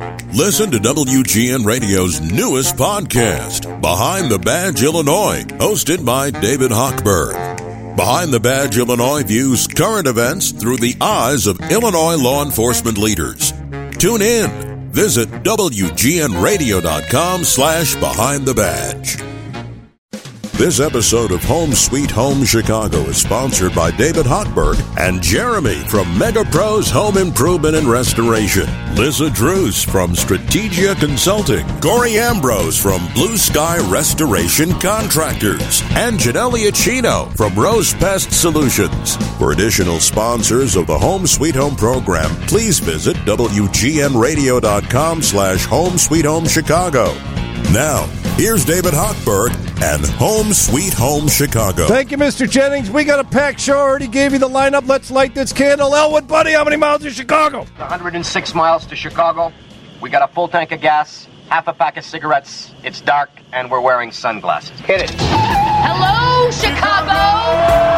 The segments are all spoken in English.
Listen to WGN Radio's newest podcast, Behind the Badge Illinois, hosted by David Hochberg. Behind the Badge Illinois views current events through the eyes of Illinois law enforcement leaders. Tune in. Visit WGNRadio.com/Behind the Badge. This episode of Home Sweet Home Chicago is sponsored by David Hochberg and Jeremy from Mega Pros Home Improvement and Restoration, Lissa Drews from Strategia Consulting, Corey Ambrose from Blue Sky Restoration Contractors, and Janelle Iachino from Rose Pest Solutions. For additional sponsors of the Home Sweet Home program, please visit WGNRadio.com/Home Sweet Home Chicago. Now, here's David Hochberg and Home Sweet Home Chicago. Thank you, Mr. Jennings. We got a packed show. Already gave you the lineup. Let's light this candle. Elwood, buddy, how many miles to Chicago? 106 miles to Chicago. We got a full tank of gas, half a pack of cigarettes. It's dark, and we're wearing sunglasses. Hit it. Hello, Chicago!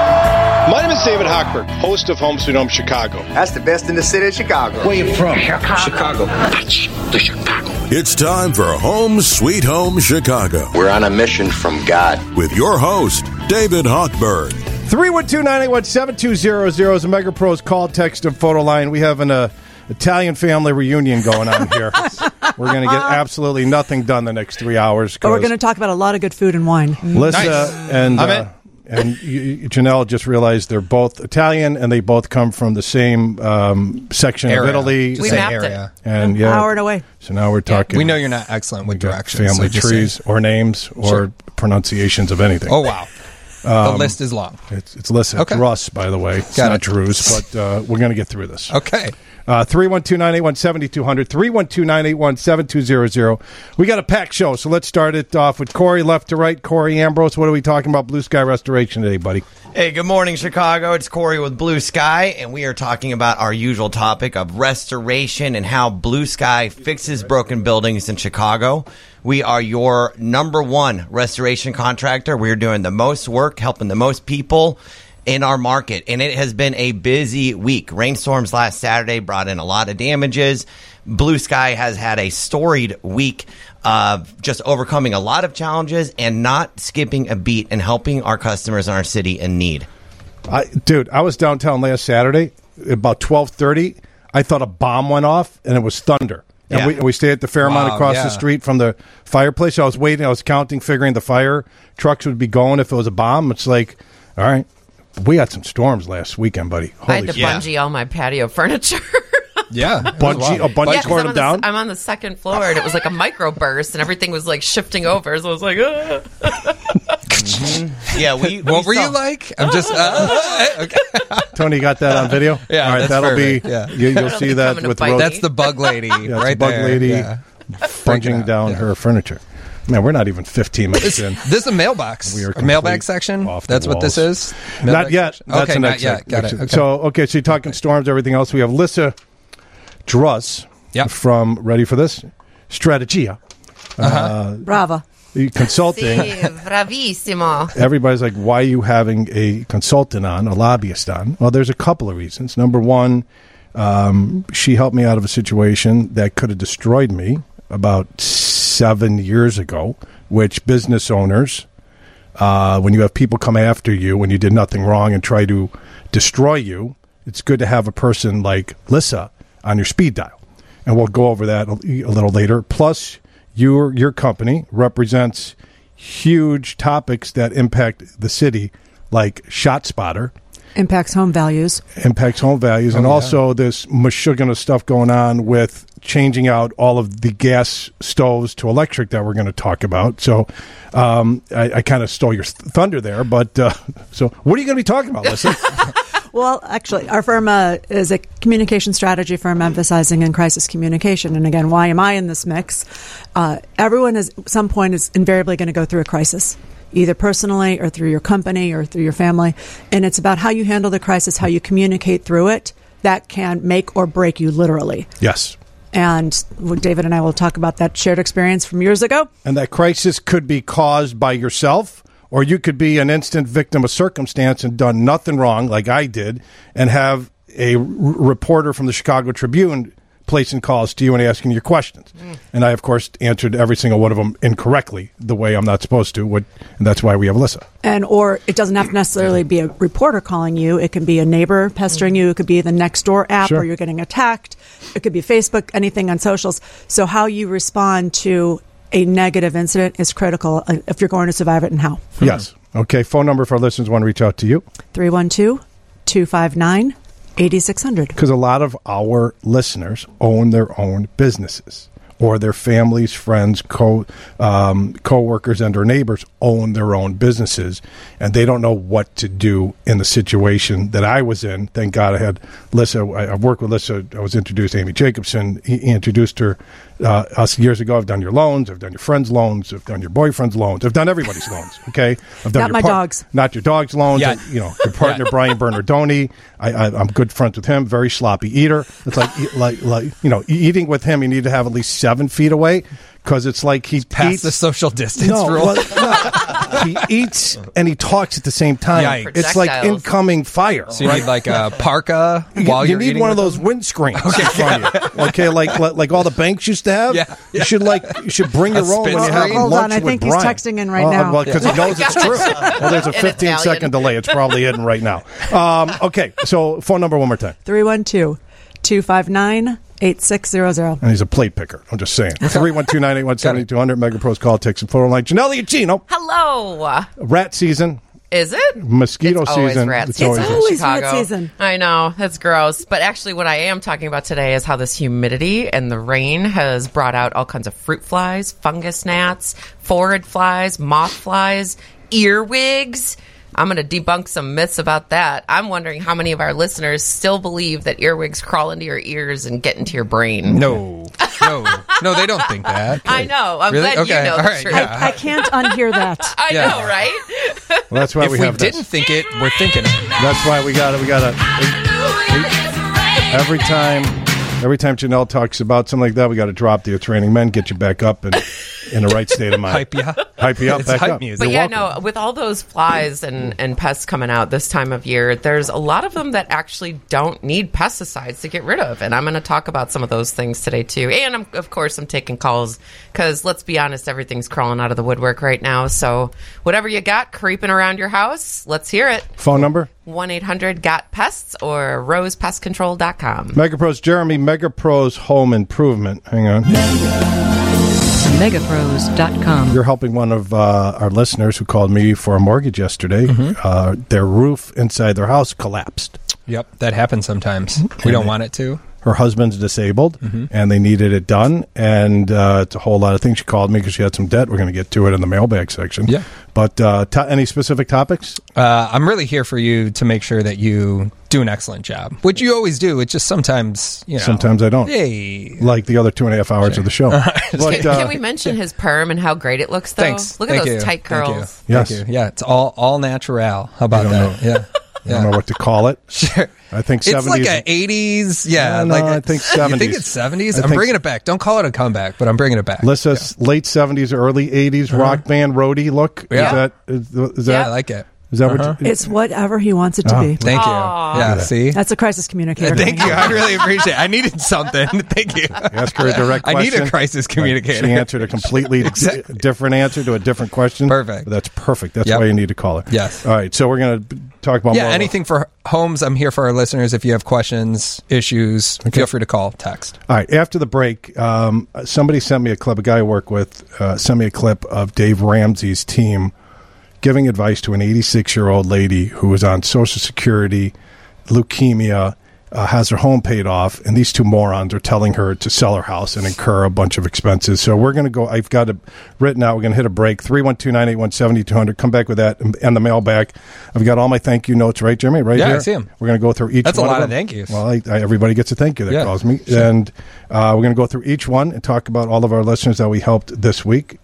My name is David Hochberg, host of Home Sweet Home Chicago. That's the best in the city of Chicago. Where you from? Chicago. That's the Chicago. It's time for Home Sweet Home Chicago. We're on a mission from God. With your host, David Hochberg. 312-981-7200 is a Mega Pros call, text, and photo line. We have an Italian family reunion going on here. We're going to get absolutely nothing done the next 3 hours. But we're going to talk about a lot of good food and wine. Lissa and Janelle just realized they're both Italian, and they both come from the same section of Italy. We mapped it. And An hour and away. So now we're talking. We know you're not excellent with directions. Family trees or names or pronunciations of anything. Oh, wow. The list is long. It's Lissa. Okay. It's Russ, by the way. It's not Drews, but we're going to get through this. Okay. 312-981-7200, 312-981-7200. We got a packed show, so let's start it off with Corey, left to right. Corey Ambrose, what are we talking about? Blue Sky Restoration today, buddy. Hey, good morning, Chicago. It's Corey with Blue Sky, and we are talking about our usual topic of restoration and how Blue Sky fixes broken buildings in Chicago. We are your number one restoration contractor. We're doing the most work, helping the most people in our market, and it has been a busy week. Rainstorms last Saturday brought in a lot of damages. Blue Sky has had a storied week of just overcoming a lot of challenges and not skipping a beat and helping our customers in our city in need. Dude, I was downtown last Saturday about 12:30. I thought a bomb went off, and it was thunder. And we stayed at the Fairmont across the street from the fireplace. So I was waiting. I was counting, figuring the fire trucks would be going if it was a bomb. It's like, all right. We had some storms last weekend, buddy. I had to bungee all my patio furniture. Bungee tore them down? I'm on the second floor, and it was like a microburst, and everything was like shifting over. So I was like, Yeah, what were you like? I'm just okay. Tony, you got that on video? Yeah, all right, that'll perfect. be. Yeah. You'll see that with Rose. That's the bug lady, right bug there. lady bunging down her furniture. Man, we're not even 15 minutes in. This is a mailbox. We are a mailbag section? That's what this is? Not yet. That's okay, not yet. Got it. Okay. So you're talking storms, everything else. We have Lissa Druss from, ready for this? Strategia. Brava. Consulting. sì, bravissimo. Everybody's like, why are you having a consultant on, a lobbyist on? Well, there's a couple of reasons. Number one, she helped me out of a situation that could have destroyed me about 7 years ago, which business owners, when you have people come after you when you did nothing wrong and try to destroy you, it's good to have a person like Lissa on your speed dial. And we'll go over that a little later. Plus, your company represents huge topics that impact the city, like ShotSpotter. Impacts home values. And also this mashugana stuff going on with changing out all of the gas stoves to electric that we're going to talk about. So I kind of stole your thunder there, but so what are you going to be talking about, Lissa? Well, actually, our firm is a communication strategy firm emphasizing in crisis communication. And again, why am I in this mix? Everyone at some point is invariably going to go through a crisis, either personally or through your company or through your family. And it's about how you handle the crisis, how you communicate through it. That can make or break you literally. Yes. And David and I will talk about that shared experience from years ago. And that crisis could be caused by yourself, or you could be an instant victim of circumstance and done nothing wrong like I did, and have a reporter from the Chicago Tribune placing calls to you and asking your questions. And I, of course, answered every single one of them incorrectly, the way I'm not supposed to. And that's why we have Alyssa. Or it doesn't have to necessarily be a reporter calling you. It can be a neighbor pestering you. It could be the Nextdoor app where you're getting attacked. It could be Facebook, anything on socials. So how you respond to a negative incident is critical if you're going to survive it, and how. Yes. Okay, phone number for our listeners want to reach out to you. 312-259-8600. Because a lot of our listeners own their own businesses, or their families, friends, co-workers, and or neighbors own their own businesses, and they don't know what to do in the situation that I was in. Thank God I had Lissa. I've worked with Lissa. I was introduced to Amy Jacobson. He introduced her us years ago. I've done your loans. I've done your friends' loans. I've done your boyfriend's loans. I've done everybody's loans. Okay, I've done not my dog's. Not your dog's loans. Yeah. Your partner Brian Bernardoni. I'm good friends with him. Very sloppy eater. It's like eating with him. You need to have at least 7 feet away, because it's like he past the social distance rule. He eats and he talks at the same time. Yikes. It's like incoming fire. So you need like a parka while you're eating. You need one of those windscreens in front of you. Okay, like all the banks used to have. Yeah. You should bring your own when you have Hold lunch on, I think with he's Brian. texting in right now. Well, because he knows it's true. Well, there's a 15-second delay. It's probably hidden right now. Okay, so phone number one more time. 312-259-8600. And he's a plate picker. I'm just saying. 312-981-7200. MegaPro's call takes some photo line. Janelle Iacino. Hello. Rat season. Is it? Mosquito it's season. Rat It's season. always rat season. I know. That's gross. But actually, what I am talking about today is how this humidity and the rain has brought out all kinds of fruit flies, fungus gnats, phorid flies, moth flies, earwigs. I'm going to debunk some myths about that. I'm wondering how many of our listeners still believe that earwigs crawl into your ears and get into your brain. No, they don't think that. I know. I'm really? glad you know the truth. I can't unhear that. I know, right? Well, that's why if we have didn't this. think it, we're thinking it. That's why we got to every time Janelle talks about something like that, we got to drop the training men, get you back up and in the right state of mind. Hype you up. It's back hype up. Music. But yeah, with all those flies and pests coming out this time of year, there's a lot of them that actually don't need pesticides to get rid of. And I'm going to talk about some of those things today, too. And, of course, I'm taking calls because, let's be honest, everything's crawling out of the woodwork right now. So whatever you got creeping around your house, let's hear it. Phone number? 1-800-GOT-PESTS or rosepestcontrol.com. MegaPro's Jeremy, MegaPro's Home Improvement. Hang on. Megapros.com. You're helping one of our listeners who called me for a mortgage yesterday. Mm-hmm. Their roof inside their house collapsed. Yep, that happens sometimes. We don't want it to. Her husband's disabled, and they needed it done. And it's a whole lot of things. She called me because she had some debt. We're going to get to it in the mailbag section. Yeah. But any specific topics? I'm really here for you to make sure that you do an excellent job, which you always do. It's just sometimes, Sometimes I don't. Hey. Like the other 2.5 hours of the show. But, can we mention his perm and how great it looks, though? Thanks. Look at those tight curls. Yes. Thank you. Yeah, it's all natural. How about that? Yeah. I don't know what to call it. Sure. I think 70s. It's like an 80s. Yeah. No, I think 70s. You think it's 70s? I'm bringing it back. Don't call it a comeback, but I'm bringing it back. Lissa's late 70s, early 80s rock band roadie look. Yeah. Is that? I like it. Is that what it's whatever he wants it to be. Thank you. Yeah, see? That's a crisis communicator. Thank you. I really appreciate it. I needed something. Thank you. Ask her a direct question. I need a crisis communicator. She answered a completely different answer to a different question. Perfect. That's perfect. That's why you need to call her. Yes. All right. So we're going to talk about more. Anything for homes. I'm here for our listeners. If you have questions, issues, feel free to call, text. All right. After the break, somebody sent me a clip. A guy I work with sent me a clip of Dave Ramsey's team giving advice to an 86-year-old lady who was on Social Security, leukemia, has her home paid off, and these two morons are telling her to sell her house and incur a bunch of expenses. So we're going to go. I've got it written out. We're going to hit a break. 312-981-7200. Come back with that and the mailbag. I've got all my thank you notes, right, Jeremy? Right here. Yeah, I see them. We're going to go through each That's one. That's a lot of thank yous. Well, everybody gets a thank you that calls me. Sure. And we're going to go through each one and talk about all of our listeners that we helped this week.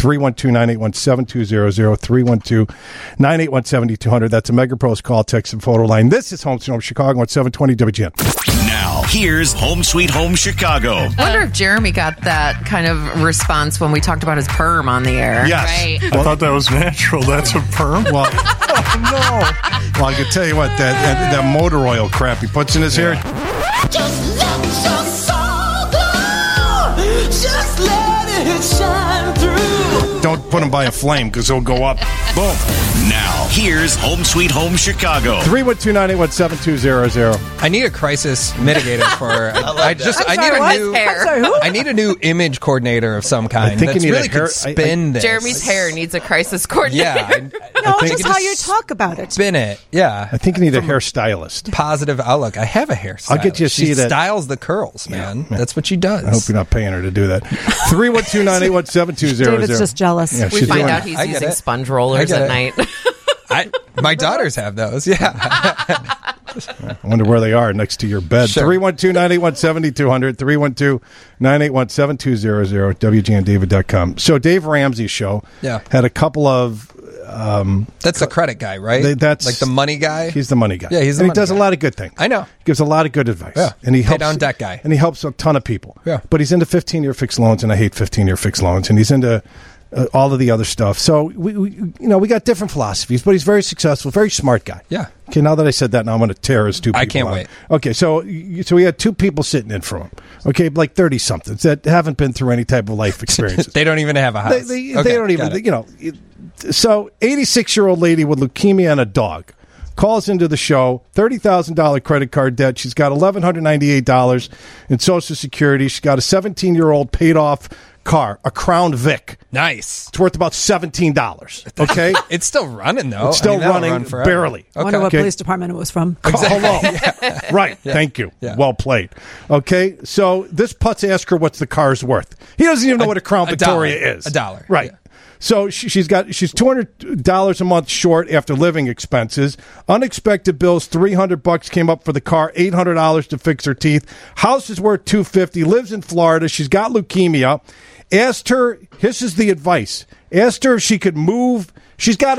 312-981-7200. 312-981-7200. That's a MegaPro's call, text, and photo line. This is Home Sweet Home Chicago at 720 WGN. Now, here's Home Sweet Home Chicago. I wonder if Jeremy got that kind of response when we talked about his perm on the air. Yes. Right? I thought that was natural. That's a perm? Well, oh, no. Well, I can tell you what, that motor oil crap he puts in his hair. Just let your soul Don't put them by a flame because they'll go up. Boom. Now, here's Home Sweet Home Chicago. 312-981-7200. I need a crisis mitigator for. I need a new image coordinator of some kind. I think that's you need really a hair. could spin this. Jeremy's hair needs a crisis coordinator. Yeah, No, just how you talk about it. spin it. Yeah, I think you need a hairstylist. positive outlook. I have a hairstylist. I'll get you to see she that. styles the curls, man. That's what she does. I hope you're not paying her to do that. 312-981-7200. David's just jealous. Yeah, We she's find doing out it. he's I get using it. sponge rollers I get at it. night. My daughters have those. Yeah. I wonder where they are next to your bed. Sure. 312-981-7200. 312-981-7200. WGNDavid.com. So Dave Ramsey's show had a couple of... that's the credit guy, right? That's like the money guy. He's the money guy. Yeah, he's the and money he does guy. a lot of good things. I know. Gives a lot of good advice. Yeah. And he Pay helps down debt guy. And he helps a ton of people. Yeah. But he's into 15-year fixed loans, and I hate 15-year fixed loans. And he's into all of the other stuff. So we got different philosophies, but he's very successful, very smart guy. Yeah. Okay, now that I said that, now I'm going to tear his two people I can't out. wait. Okay, so we had two people sitting in from him. Okay, like 30-somethings that haven't been through any type of life experiences. They don't even have a house. They don't even, So, 86-year-old lady with leukemia and a dog calls into the show, $30,000 credit card debt. She's got $1,198 in Social Security. She's got a 17-year-old paid-off car, a Crown Vic. Nice. It's worth about $17. Okay? It's still running, though. It's still that'll running, run forever. barely. I wonder what police department it was from. Hello. Right. Yeah. Thank you. Yeah. Well played. Okay. So this putz asked her what's the car's worth. He doesn't even know what a Crown Victoria is. $1. Right. Yeah. So she's $200 a month short after living expenses. Unexpected bills, $300 came up for the car, $800 to fix her teeth. House is worth $250. Lives in Florida. She's got leukemia. Asked her, this is the advice. Asked her if she could move. She's got a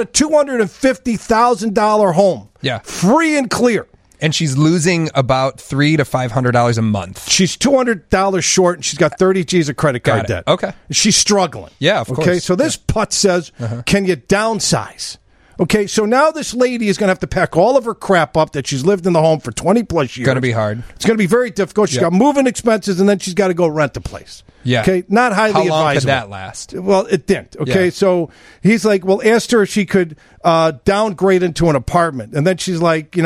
$250,000 home. Yeah. Free and clear. And she's losing about $300 to $500 a month. She's $200 short, and she's got 30 G's of credit card debt. Okay. She's struggling. Yeah, of course. Okay, so this putt says, can you downsize? Okay, so now this lady is going to have to pack all of her crap up that she's lived in the home for 20-plus years. Going to be hard. It's going to be very difficult. She's got moving expenses, and then she's got to go rent a place. Yeah. Okay, not highly How advisable. long could that last? Well, it didn't. Okay, Yeah. so he's like, well, asked her if she could downgrade into an apartment. And then she's like,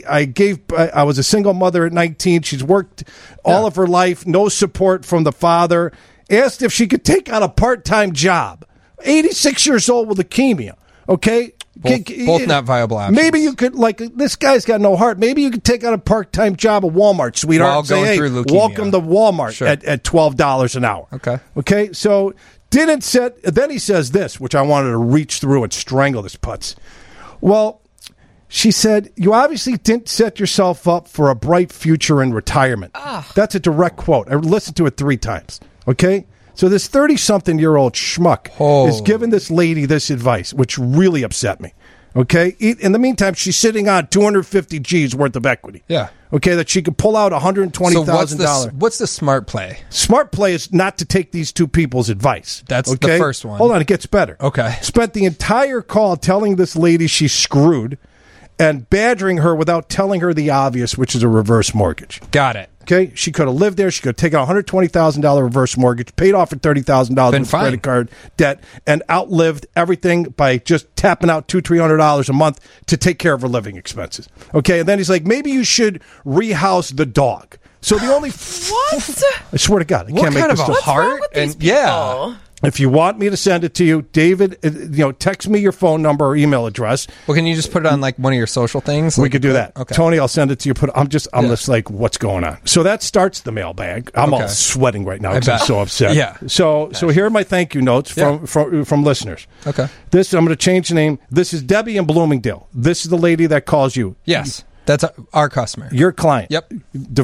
I was a single mother at 19. She's worked all of her life, no support from the father. Asked if she could take on a part-time job. 86 years old with leukemia. Okay? Both not viable options. Maybe you could, this guy's got no heart. Maybe you could take on a part-time job at Walmart, sweetheart. While and say, going hey, through leukemia. welcome to Walmart Sure. at $12 an hour. Okay, so then he says this, which I wanted to reach through and strangle this putz. Well, she said, you obviously didn't set yourself up for a bright future in retirement. That's a direct quote. I listened to it 3 times. Okay? So this 30-something-year-old schmuck is giving this lady this advice, which really upset me. Okay? In the meantime, she's sitting on 250 G's worth of equity. Yeah. Okay, that she could pull out $120,000. So what's the smart play? Smart play is not to take these two people's advice. That's okay? the first one. Hold on, it gets better. Okay. Spent the entire call telling this lady she's screwed and badgering her without telling her the obvious, which is a reverse mortgage. Got it. Okay, she could have lived there. She could have taken a $120,000 reverse mortgage, paid off her $30,000 in credit card debt, and outlived everything by just tapping out $200-$300 a month to take care of her living expenses. Okay, and then he's like, maybe you should rehouse the dog. So the only what? I swear to God, I can't make this stuff. What's wrong with these people? Yeah. If you want me to send it to you, David, text me your phone number or email address. Well, can you just put it on one of your social things? We could do that. Okay. Tony, I'll send it to you. I'm just like, what's going on? So that starts the mailbag. I'm all sweating right now because I'm so upset. Yeah. So here are my thank you notes from listeners. Okay. I'm going to change the name. This is Debbie in Bloomingdale. This is the lady that calls you. Yes. That's our customer. Your client. Yep.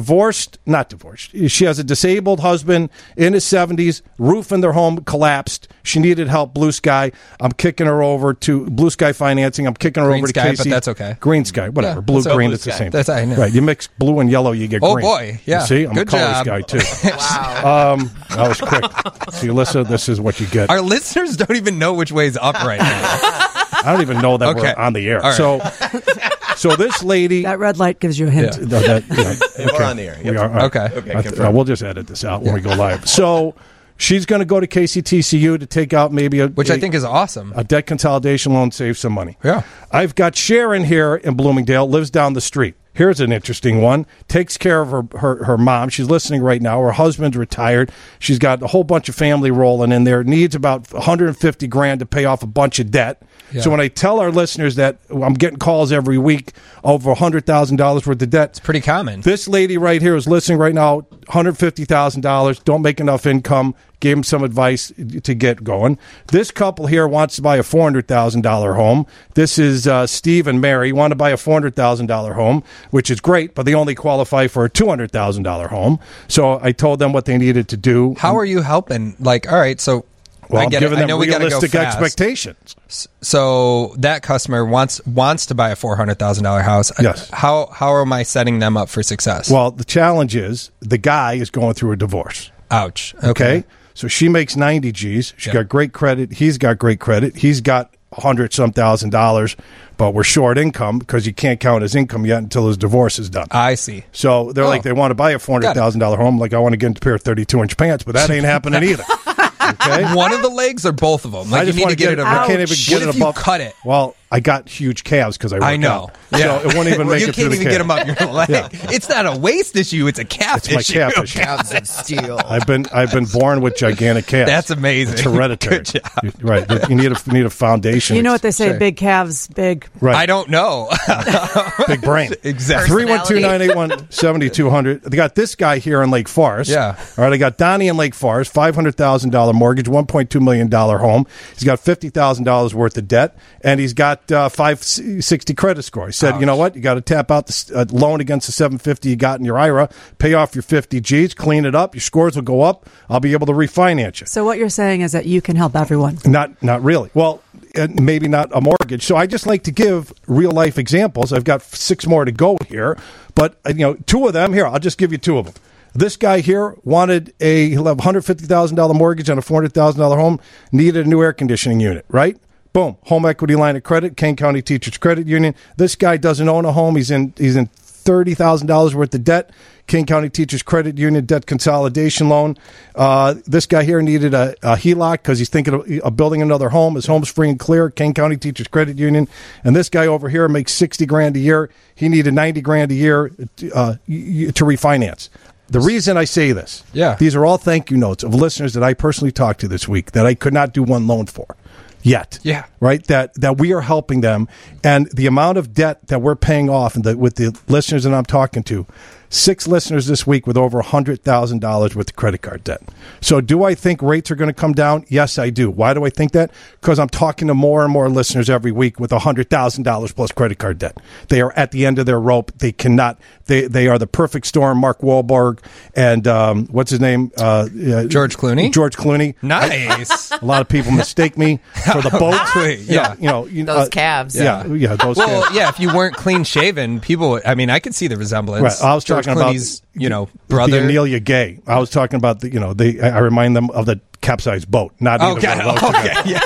Not divorced. She has a disabled husband in his 70s. Roof in their home collapsed. She needed help. Blue Sky. I'm kicking her over to Blue Sky Financing. I'm kicking her Green over to Sky, Casey. but that's okay. Green Sky, whatever. Yeah, blue, that's green, Blue it's the Sky. same. That's I know. Right. You mix blue and yellow, you get green. Oh, boy. Yeah. You see? I'm Good a colors job. guy, too. Wow. That was quick. See, Alyssa, this is what you get. Our listeners don't even know which way's up right now. I don't even know that we're on the air. All right. So this lady... That red light gives you a hint. We're on the air. We are. Okay. We'll just edit this out when we go live. So She's going to go to KCTCU to take out maybe Which I think is awesome. A debt consolidation loan, save some money. Yeah. I've got Sharon here in Bloomingdale, lives down the street. Here's an interesting one. Takes care of her mom. She's listening right now. Her husband's retired. She's got a whole bunch of family rolling in there. Needs about $150,000 to pay off a bunch of debt. Yeah. So when I tell our listeners that I'm getting calls every week over $100,000 worth of debt. It's pretty common. This lady right here is listening right now, $150,000, don't make enough income. Gave him some advice to get going. This couple here wants to buy a $400,000 home. This is Steve and Mary. Want to buy a $400,000 home, which is great, but they only qualify for a $200,000 home. So I told them what they needed to do. How are you helping? Like, all right, so well, I get I'm giving it. I them know we got to go realistic fast. expectations. So that customer wants to buy a $400,000 house. Yes. How am I setting them up for success? Well, the challenge is the guy is going through a divorce. Ouch. Okay. So she makes 90 G's. She's got great credit. He's got great credit. He's got $100,000, but we're short income because you can't count his income yet until his divorce is done. I see. So they're like, they want to buy a $400,000 home. Like, I want to get a pair of 32-inch pants, but that ain't happening either. Okay? One of the legs or both of them? Like, I just you need to get it I can't even get what it if above. You cut it? Well, I got huge calves because I know. Out. Yeah. So it won't even make it through the calf. You can't even get them up your leg. Yeah. It's not a waist issue. It's a calf issue. It's my calf issue. Calves of steel. I've been born with gigantic calves. That's amazing. It's hereditary. Good job. Right. You need a foundation. You know what they say, big calves, big. Right. I don't know. Big brain. Exactly. 312-981-7200. They got this guy here in Lake Forest. Yeah. All right, I got Donnie in Lake Forest, $500,000 mortgage, $1.2 million home. He's got $50,000 worth of debt, and he's got 560 credit score. He said, You know what? You got to tap out the loan against the 750 you got in your IRA, pay off your 50 G's, clean it up. Your scores will go up. I'll be able to refinance you. So what you're saying is that you can help everyone. Not really. Well, maybe not a mortgage. So I just like to give real life examples. I've got 6 more to go here, but 2 of them here. I'll just give you 2 of them. This guy here wanted he'll have $150,000 mortgage on a $400,000 home, needed a new air conditioning unit, right? Boom, home equity line of credit, Kane County Teachers Credit Union. This guy doesn't own a home. He's in $30,000 worth of debt. Kane County Teachers Credit Union debt consolidation loan. This guy here needed a HELOC because he's thinking of building another home. His home's free and clear. Kane County Teachers Credit Union. And this guy over here makes $60,000 a year. He needed $90,000 a year to refinance. The reason I say this, these are all thank you notes of listeners that I personally talked to this week that I could not do one loan for. Yet, right? That we are helping them, and the amount of debt that we're paying off, and with the listeners that I'm talking to, 6 listeners this week with over $100,000 worth of credit card debt. So, do I think rates are going to come down? Yes, I do. Why do I think that? Because I'm talking to more and more listeners every week with $100,000 plus credit card debt. They are at the end of their rope. They cannot. They are the perfect storm. Mark Wahlberg and what's his name? George Clooney. George Clooney. Nice. A lot of people mistake me for the boat. Those calves. Yeah, those calves. Yeah, if you weren't clean shaven, people. I mean, I could see the resemblance. Right. I was George talking Clooney's, about brother. the Amelia Gay. I was talking about I remind them of the capsized boat. Not either okay. one of those. Okay. Yeah.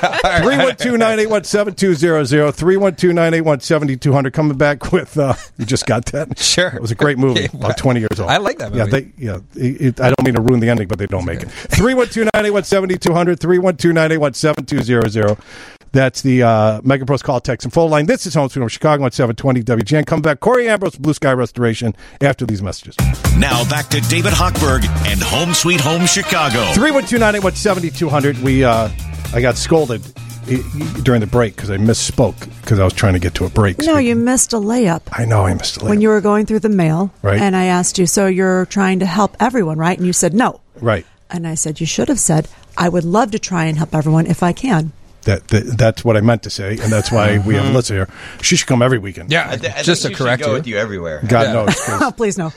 312-981-7200. 312-981-7200. Coming back with you just got that. Sure. It was a great movie. About 20 years old. I like that movie. I don't mean to ruin the ending, but they don't make it. 312-981-7200. 312-981-7200. That's the Mega Pros Call, Text, and Phone line. This is Home Sweet Home Chicago at 720 WGN. Come back. Corey Ambrose, Blue Sky Restoration, after these messages. Now back to David Hochberg and Home Sweet Home Chicago. 312-981-7200. I got scolded during the break because I misspoke because I was trying to get to a break. No, you missed a layup. I know I missed a layup. When you were going through the mail, right. And I asked you, so you're trying to help everyone, right? And you said no. Right. And I said, you should have said, I would love to try and help everyone if I can. That's what I meant to say, and that's why we have Alyssa here. She should come every weekend. Yeah, just to correct you. Go with you everywhere. God knows. Oh, please no.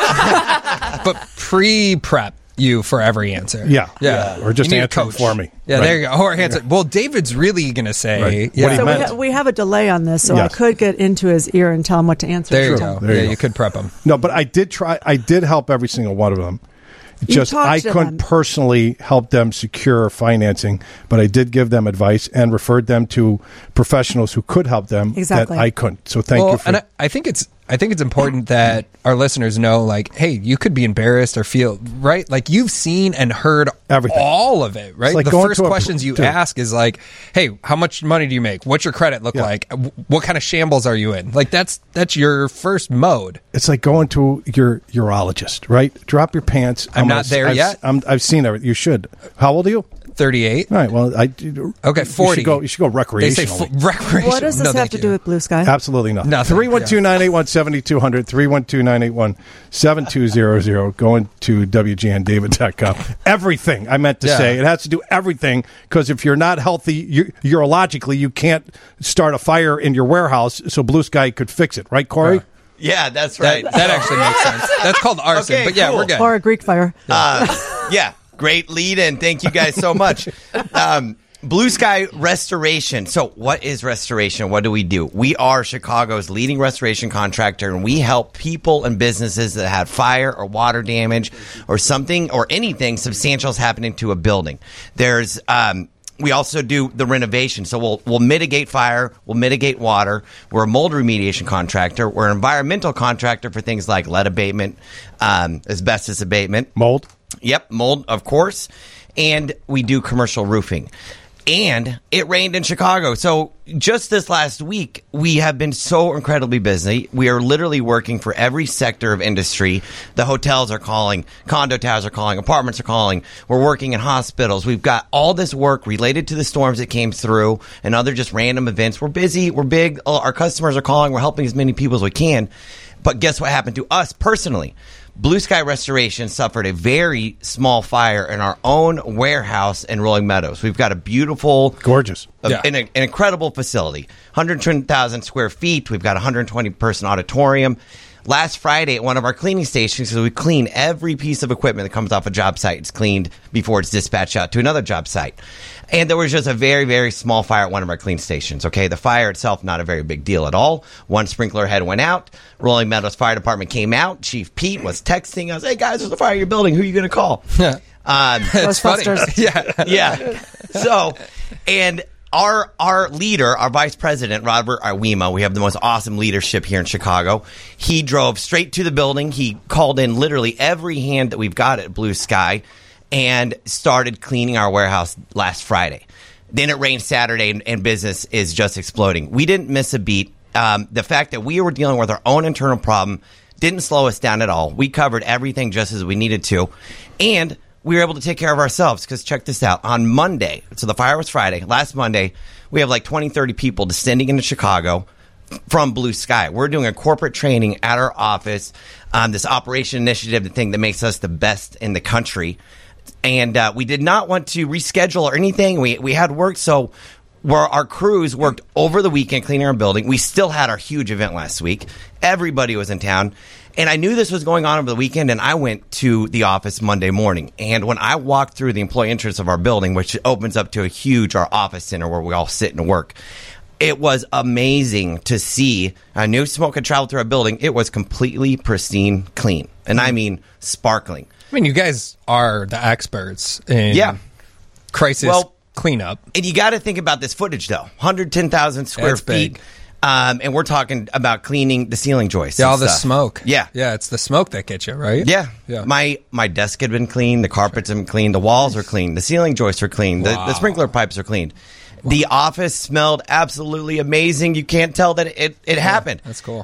But pre-prep you for every answer. Yeah. Or just answer for me. Yeah, right. There you go. Or answer. Well, David's really going to say. Right. Yeah. So we have a delay on this, so I could get into his ear and tell him what to answer. There you go. You could prep him. No, but I did try. I did help every single one of them. Just I couldn't personally help them secure financing, but I did give them advice and referred them to professionals who could help them that I couldn't. So thank you. And I think it's I think it's important that our listeners know, like, hey, you could be embarrassed or feel, right? Like, you've seen and heard everything, all of it, right? Like the first questions you ask is like, hey, how much money do you make? What's your credit look like? What kind of shambles are you in? Like, that's your first mode. It's like going to your urologist, right? Drop your pants. I'm not there yet. I've seen it. You should. How old are you? 38. All right. Well, okay, 40. You should go recreationally. They say recreational. What does this have to do with Blue Sky? Absolutely nothing. 312-981-7200, 312-981-7200. Going to WGNDavid.com. Everything I meant to say. It has to do everything, because if you're not healthy urologically, you can't start a fire in your warehouse, so Blue Sky could fix it. Right, Corey? Yeah, that's right. That actually makes sense. That's called arson. Okay, but yeah, cool. we're good. Or a Greek fire. Yeah. Great lead in. Thank you guys so much. Blue Sky Restoration. So what is restoration? What do? We are Chicago's leading restoration contractor, and we help people and businesses that had fire or water damage or something or anything substantial is happening to a building. We also do the renovation. So we'll mitigate fire, we'll mitigate water. We're a mold remediation contractor. We're an environmental contractor for things like lead abatement, asbestos abatement. Mold? Yep, mold, of course. And we do commercial roofing. And it rained in Chicago. So just this last week, we have been so incredibly busy. We are literally working for every sector of industry. The hotels are calling, condo towers are calling, apartments are calling. We're working in hospitals. We've got all this work related to the storms that came through and other just random events. We're busy. We're big. Our customers are calling. We're helping as many people as we can. But guess what happened to us personally? Blue Sky Restoration suffered a very small fire in our own warehouse in Rolling Meadows. We've got a beautiful, gorgeous, an incredible facility, 120,000 square feet. We've got a 120-person auditorium. Last Friday at one of our cleaning stations, so we clean every piece of equipment that comes off a job site. It's cleaned before it's dispatched out to another job site. And there was just a very, very small fire at one of our clean stations. Okay, the fire itself, not a very big deal at all. One sprinkler head went out. Rolling Meadows Fire Department came out. Chief Pete was texting us, "Hey guys, there's a fire in your building. Who are you going to call?" It's funny. Yeah. So, and our leader, our vice president, Robert Arwima, we have the most awesome leadership here in Chicago. He drove straight to the building. He called in literally every hand that we've got at Blue Sky and started cleaning our warehouse last Friday. Then it rained Saturday, and business is just exploding. We didn't miss a beat. The fact that we were dealing with our own internal problem didn't slow us down at all. We covered everything just as we needed to. And we were able to take care of ourselves, because check this out. On Monday, so the fire was Friday, last Monday, we have like 20, 30 people descending into Chicago from Blue Sky. We're doing a corporate training at our office on this operation initiative, the thing that makes us the best in the country. And we did not want to reschedule or anything. We had work, so where our crews worked over the weekend cleaning our building. We still had our huge event last week. Everybody was in town. And I knew this was going on over the weekend, and I went to the office Monday morning. And when I walked through the employee entrance of our building, which opens up to our office center where we all sit and work, it was amazing to see. I knew smoke had traveled through our building. It was completely pristine clean. And I mean sparkling. I mean, you guys are the experts in crisis cleanup. And you got to think about this footage, though. 110,000 square feet. Big. And we're talking about cleaning the ceiling joists. Yeah, all the smoke. Yeah. Yeah, it's the smoke that gets you, right? Yeah. My desk had been cleaned. The carpets have been cleaned. The walls are cleaned. The ceiling joists are cleaned. Wow. The sprinkler pipes are cleaned. Wow. The office smelled absolutely amazing. You can't tell that it happened. That's cool.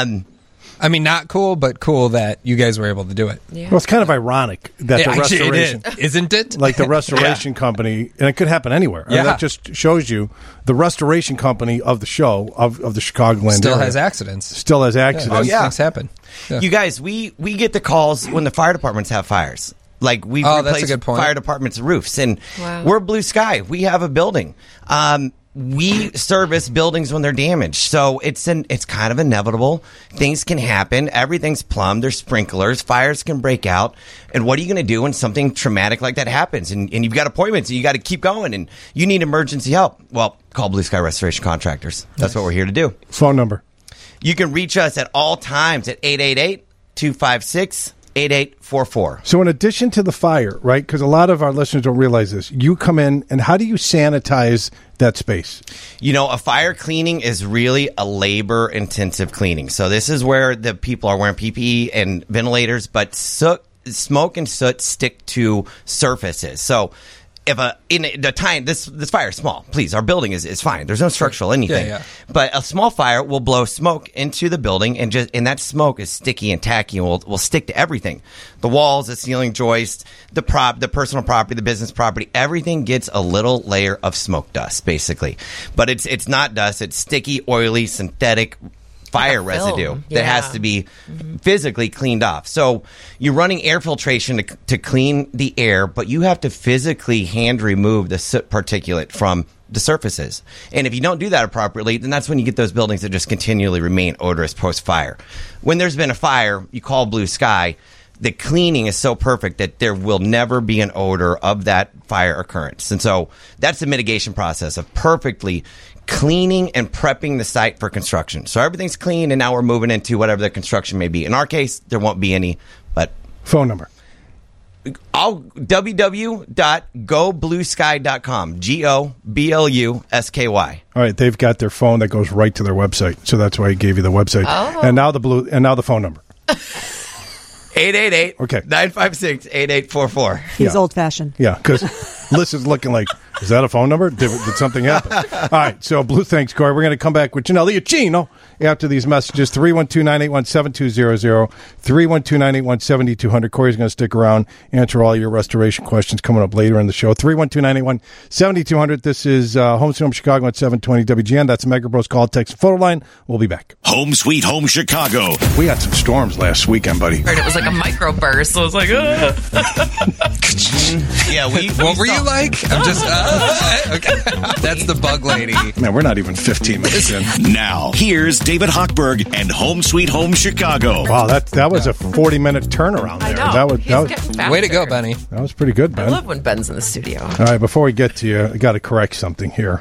I mean, not cool, but cool that you guys were able to do it. Yeah. Well, it's kind of ironic that the restoration, isn't it? Like the restoration company, and it could happen anywhere. Yeah. That just shows you the restoration company of the show of the Chicagoland still area. has accidents. Still has accidents. Things happen. Yeah. You guys, we get the calls when the fire departments have fires. Like we've replaced fire departments' roofs, and we're Blue Sky. We have a building. We service buildings when they're damaged, so it's kind of inevitable. Things can happen. Everything's plumbed. There's sprinklers. Fires can break out. And what are you going to do when something traumatic like that happens? And you've got appointments, and you got to keep going, and you need emergency help. Well, call Blue Sky Restoration Contractors. That's what we're here to do. Phone number. You can reach us at all times at 888-256-8255. 8844. So in addition to the fire, right, because a lot of our listeners don't realize this, you come in, and how do you sanitize that space? You know, a fire cleaning is really a labor-intensive cleaning. So this is where the people are wearing PPE and ventilators, but smoke and soot stick to surfaces. So if this fire is small, please, our building is fine. There's no structural anything. Yeah. But a small fire will blow smoke into the building, and that smoke is sticky and tacky and will stick to everything. The walls, the ceiling joist, the personal property, the business property, everything gets a little layer of smoke dust, basically. But it's not dust, it's sticky, oily, synthetic fire residue that has to be physically cleaned off. So you're running air filtration to clean the air, but you have to physically hand remove the soot particulate from the surfaces. And if you don't do that appropriately, then that's when you get those buildings that just continually remain odorous post-fire. When there's been a fire, you call Blue Sky. The cleaning is so perfect that there will never be an odor of that fire occurrence. And so that's the mitigation process of perfectly cleaning and prepping the site for construction. So everything's clean, and now we're moving into whatever the construction may be. In our case, there won't be any, but... Phone number. www.gobluesky.com. GOBLUSKY. All right, they've got their phone that goes right to their website, so that's why I gave you the website. Oh. And now the phone number. 888 Okay. 956 8844. He's old-fashioned. Yeah, because Liz is looking like, is that a phone number? Did something happen? All right, so Blue, thanks, Corey. We're going to come back with Janelle Liacino after these messages. 312-981-7200, 312-981-7200. Corey's going to stick around, answer all your restoration questions coming up later in the show. 312-981-7200. This is Home Sweet Home Chicago at 720 WGN. That's Mega Bros Call, Text, Photo Line. We'll be back. Home Sweet Home Chicago. We had some storms last weekend, buddy. Heard it was like a microburst, so I was like, Yeah, What were you like? I'm just, okay. That's the bug lady. Man, we're not even 15 minutes in. Now, here's David Hochberg and Home Sweet Home Chicago. Wow, that was a 40-minute turnaround there. I know. That was Way to go, Benny. that was pretty good, Ben. I love when Ben's in the studio. All right, before we get to you, I got to correct something here.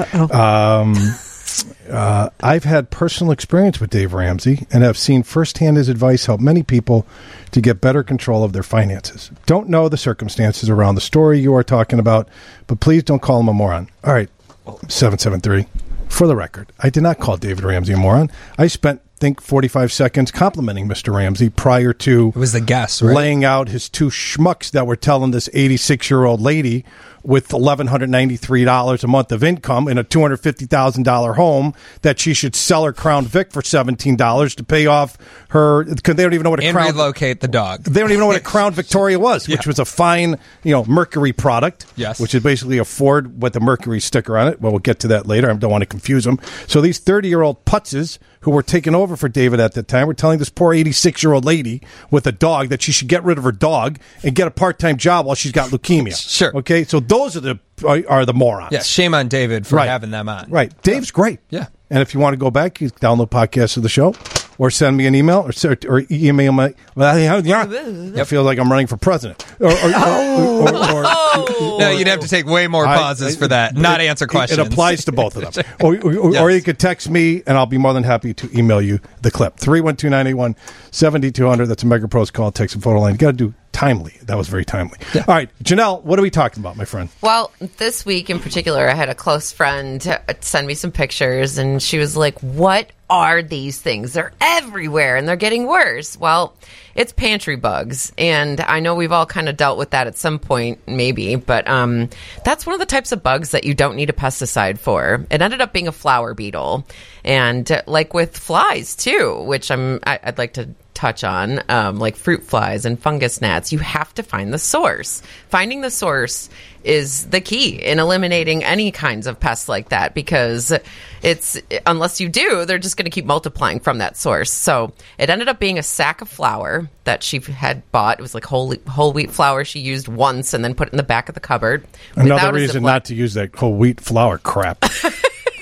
I've had personal experience with Dave Ramsey and have seen firsthand his advice help many people to get better control of their finances. Don't know the circumstances around the story you are talking about, but please don't call him a moron. All right, 773. For the record, I did not call David Ramsey a moron. I spent, 45 seconds complimenting Mr. Ramsey prior to It was the guess, right? laying out his two schmucks that were telling this 86-year-old lady with $1,193 a month of income in a $250,000 home that she should sell her Crown Vic for $17 to pay off her, because they don't even know what a And Crown relocate the dog. They don't even know what a Crown Victoria was, which was a fine, Mercury product. Yes. Which is basically a Ford with the Mercury sticker on it. Well, we'll get to that later. I don't want to confuse them. So these 30-year-old putzes who were taking over for David at the time were telling this poor 86-year-old lady with a dog that she should get rid of her dog and get a part-time job while she's got leukemia. Sure. Okay, so those are the morons. Yeah, shame on David for having them on. Right. Dave's great. Yeah. And if you want to go back, you can download podcasts of the show or send me an email or email me. I feel like I'm running for president. No, you'd have to take way more pauses for that. Not answer questions. It applies to both of them. Or you could text me, and I'll be more than happy to email you the clip. 312-981-7200. That's a Mega Pros Call, text, and photo line. You got to do timely. That was very timely. Yeah. All right, Janelle, what are we talking about, my friend? Well, this week in particular, I had a close friend send me some pictures, and she was like, what are these things? They're everywhere, and they're getting worse. Well, it's pantry bugs, and I know we've all kind of dealt with that at some point, maybe, but that's one of the types of bugs that you don't need a pesticide for. It ended up being a flower beetle, and like with flies, too, which I'd like to touch on, like fruit flies and fungus gnats. You have to find the source. Finding the source is the key in eliminating any kinds of pests like that, because unless you do, they're just going to keep multiplying from that source. So it ended up being a sack of flour that she had bought. It was like whole wheat flour she used once and then put it in the back of the cupboard. Another reason not to use that whole wheat flour crap.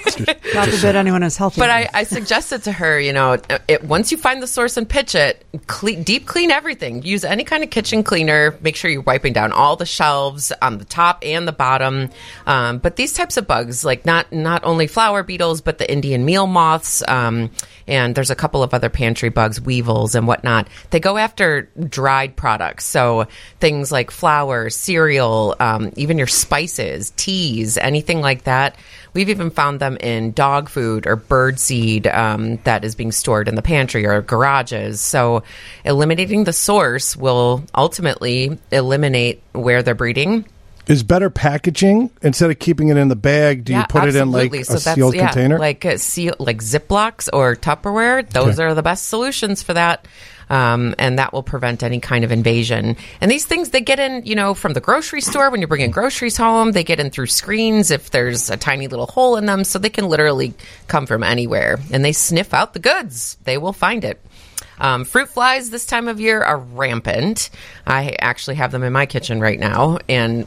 God forbid anyone is healthy. But I suggested to her, once you find the source and pitch it, deep clean everything. Use any kind of kitchen cleaner. Make sure you're wiping down all the shelves on the top and the bottom. But these types of bugs, like not only flower beetles, but the Indian meal moths, and there's a couple of other pantry bugs, weevils and whatnot. They go after dried products. So things like flour, cereal, even your spices, teas, anything like that. We've even found them in dog food or bird seed that is being stored in the pantry or garages. So eliminating the source will ultimately eliminate where they're breeding. Is better packaging instead of keeping it in the bag? Do you put it in like a sealed container? Like Ziplocs or Tupperware. Those are the best solutions for that. And that will prevent any kind of invasion. And these things, they get in, from the grocery store when you're bringing groceries home. They get in through screens if there's a tiny little hole in them. So they can literally come from anywhere. And they sniff out the goods. They will find it. Fruit flies this time of year are rampant. I actually have them in my kitchen right now, and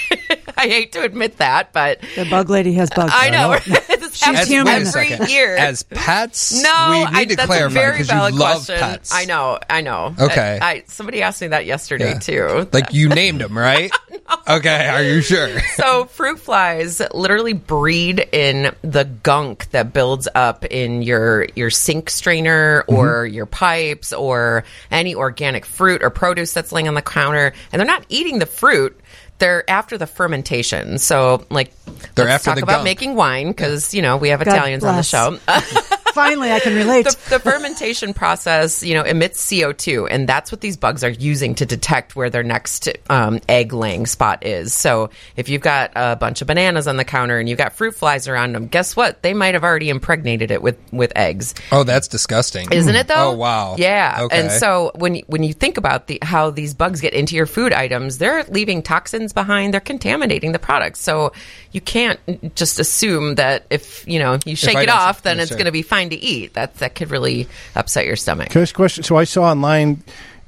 I hate to admit that, but the bug lady has bugs. I know. She's human. Every year. As pets? No, we need to that's clarify a very because you valid love question. pets. I know. Okay. Somebody asked me that yesterday too. Like you named them, right? No. Okay, are you sure? So fruit flies literally breed in the gunk that builds up in your sink strainer or your pipes or any organic fruit or produce that's laying on the counter. And they're not eating the fruit. They're after the fermentation. So, let's talk about making wine because, we have Italians on the show. Finally, I can relate. The fermentation process, emits CO2, and that's what these bugs are using to detect where their next egg-laying spot is. So if you've got a bunch of bananas on the counter and you've got fruit flies around them, guess what? They might have already impregnated it with eggs. Oh, that's disgusting. Isn't it, though? Oh, wow. Yeah. Okay. And so when you think about how these bugs get into your food items, they're leaving toxins behind. They're contaminating the products. So you can't just assume that if, you shake it off, then it's going to be fine to eat. That could really upset your stomach. Can I ask a question? So I saw online,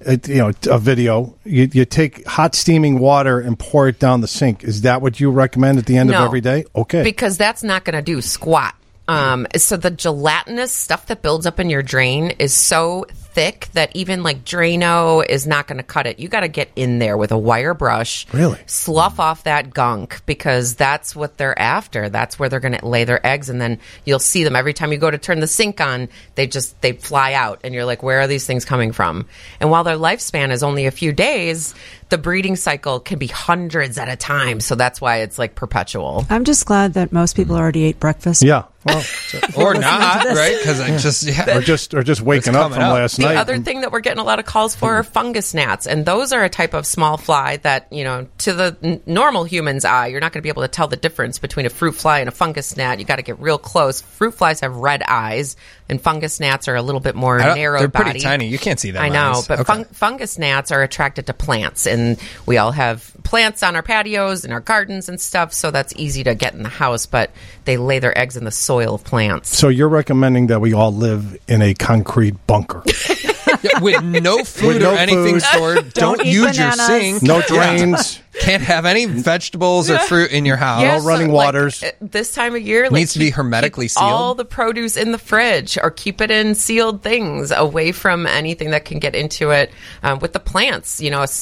a video. You take hot steaming water and pour it down the sink. Is that what you recommend at the end of every day? Okay. Because that's not going to do squat. So the gelatinous stuff that builds up in your drain is so thick that even like Drano is not going to cut it. You got to get in there with a wire brush. Really? Slough off that gunk because that's what they're after. That's where they're going to lay their eggs. And then you'll see them every time you go to turn the sink on, they fly out. And you're like, where are these things coming from? And while their lifespan is only a few days, the breeding cycle can be hundreds at a time. So that's why it's like perpetual. I'm just glad that most people already ate breakfast. Yeah. Well, or not, right? Because I or just waking up from last night. The other thing that we're getting a lot of calls for are fungus gnats, and those are a type of small fly that to the normal human's eye, you're not going to be able to tell the difference between a fruit fly and a fungus gnat. You got to get real close. Fruit flies have red eyes, and fungus gnats are a little bit more narrow. They're body. pretty tiny. You can't see them. I know, eyes. but fungus gnats are attracted to plants, and we all have plants on our patios and our gardens and stuff, so that's easy to get in the house. But they lay their eggs in the soil of plants. So you're recommending that we all live in a concrete bunker. With no food or anything stored. Don't use your sink. No drains. Can't have any vegetables or fruit in your house. No running waters. This time of year, needs to be hermetically sealed. All the produce in the fridge, or keep it in sealed things away from anything that can get into it. With the plants,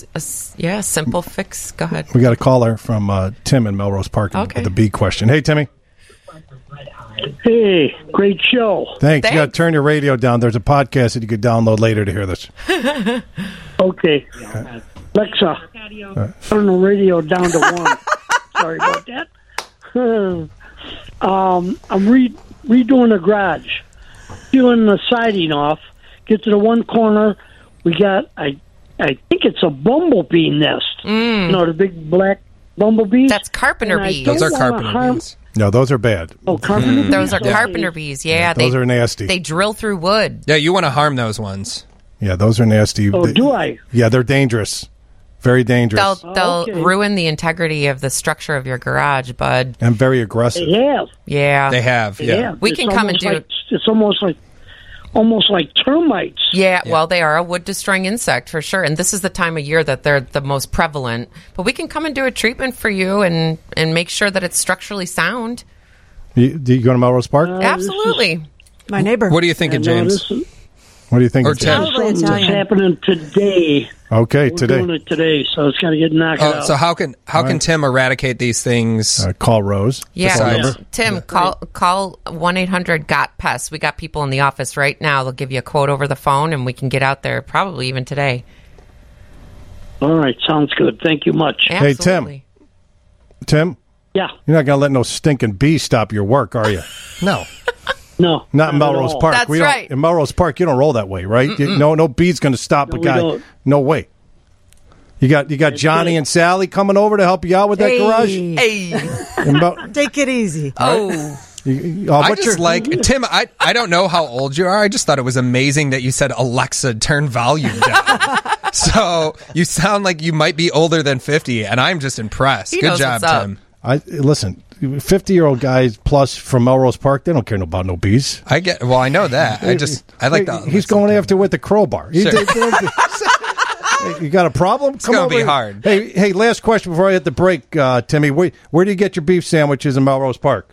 a simple fix. Go ahead. We got a caller from Tim in Melrose Park with a bee question. Hey, Timmy. Hey, great show. Thanks. You got to turn your radio down. There's a podcast that you could download later to hear this. Okay. Alexa, turn the radio down to 1. Sorry about that. I'm redoing the garage. Peeling the siding off. Get to the one corner. We got, I think it's a bumblebee nest. The big black bumblebees. That's carpenter bees. Those are carpenter bees. No, those are bad. Oh, carpenter bees? Those are carpenter bees, yeah. Those are nasty. They drill through wood. Yeah, you want to harm those ones. Yeah, those are nasty. Oh, do I? Yeah, they're dangerous. Very dangerous. They'll ruin the integrity of the structure of your garage, bud. And very aggressive. They have. Yeah. They have, yeah. We can come and do it. It's almost like termites. Yeah, well, they are a wood-destroying insect for sure, and this is the time of year that they're the most prevalent. But we can come and do a treatment for you and make sure that it's structurally sound. Do you go to Melrose Park? Absolutely. My neighbor. What do you think of James? What do you think Or of Tim? James? Probably It's Italian. happening today. Okay, We're today. doing it today, so it's got to get knocked Oh, out. so how can Tim eradicate these things? Call Rose. Yeah, Besides- Tim, call 1-800-GOT-PEST. We got people in the office right now. They'll give you a quote over the phone, and we can get out there probably even today. All right, sounds good. Thank you much. Absolutely. Tim, Yeah, you're not going to let no stinking bee stop your work, are you? No. no, Not in at Melrose all. Park. That's We don't, right. In Melrose Park, you don't roll that way, right? No bee's going to stop No, a we guy. don't. No way. You got Johnny and Sally coming over to help you out with that garage. Hey. In Mel- Take it easy. Oh. I what's just your- like Tim. I don't know how old you are. I just thought it was amazing that you said, "Alexa, turn volume down." So you sound like you might be older than 50, and I'm just impressed. He Good knows job, what's up. Tim. Listen, 50-year-old guys plus from Melrose Park, they don't care about no bees. I know that. I like that. He's going after with the crowbar. Sure. You got a problem? It's gonna be hard. Hey, last question before I hit the break, Timmy. Where do you get your beef sandwiches in Melrose Park?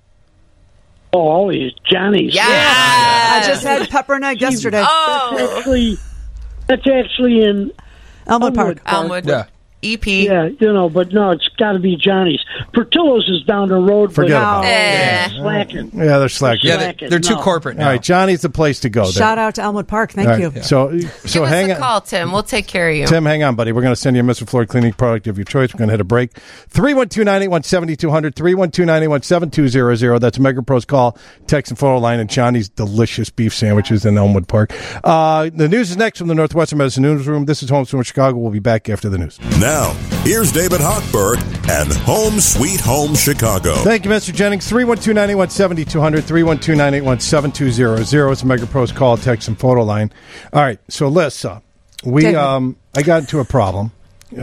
Oh, always Johnny's. Yeah. I just had pepper and egg yesterday. Oh. That's actually in Elmwood Park. Elmwood. Yeah. EP. Yeah, but no, it's got to be Johnny's. Portillo's is down the road. Forget but about it. Eh. slacking. Yeah, they're slacking. Yeah, they're too No. corporate now. All right, Johnny's the place to go. Shout out to Elmwood Park. Thank All you. right, So Give us hang a on. call, Tim. We'll take care of you. Tim, hang on, buddy. We're going to send you a Mr. Floyd cleaning product of your choice. We're going to hit a break. 312-981-7200, 312-981-7200. That's MegaPro's call, text and photo line, and Johnny's delicious beef sandwiches in Elmwood Park. The news is next from the Northwestern Medicine Newsroom. This is Home Sweet Home Chicago. We'll be back after the news. Now, here's David Hochberg and Home Sweet Home Chicago. Thank you, Mr. Jennings. 312-981-7200, 312-981-7200. It's MegaPro's call, text, and photo line. All right, so Lissa, I got into a problem.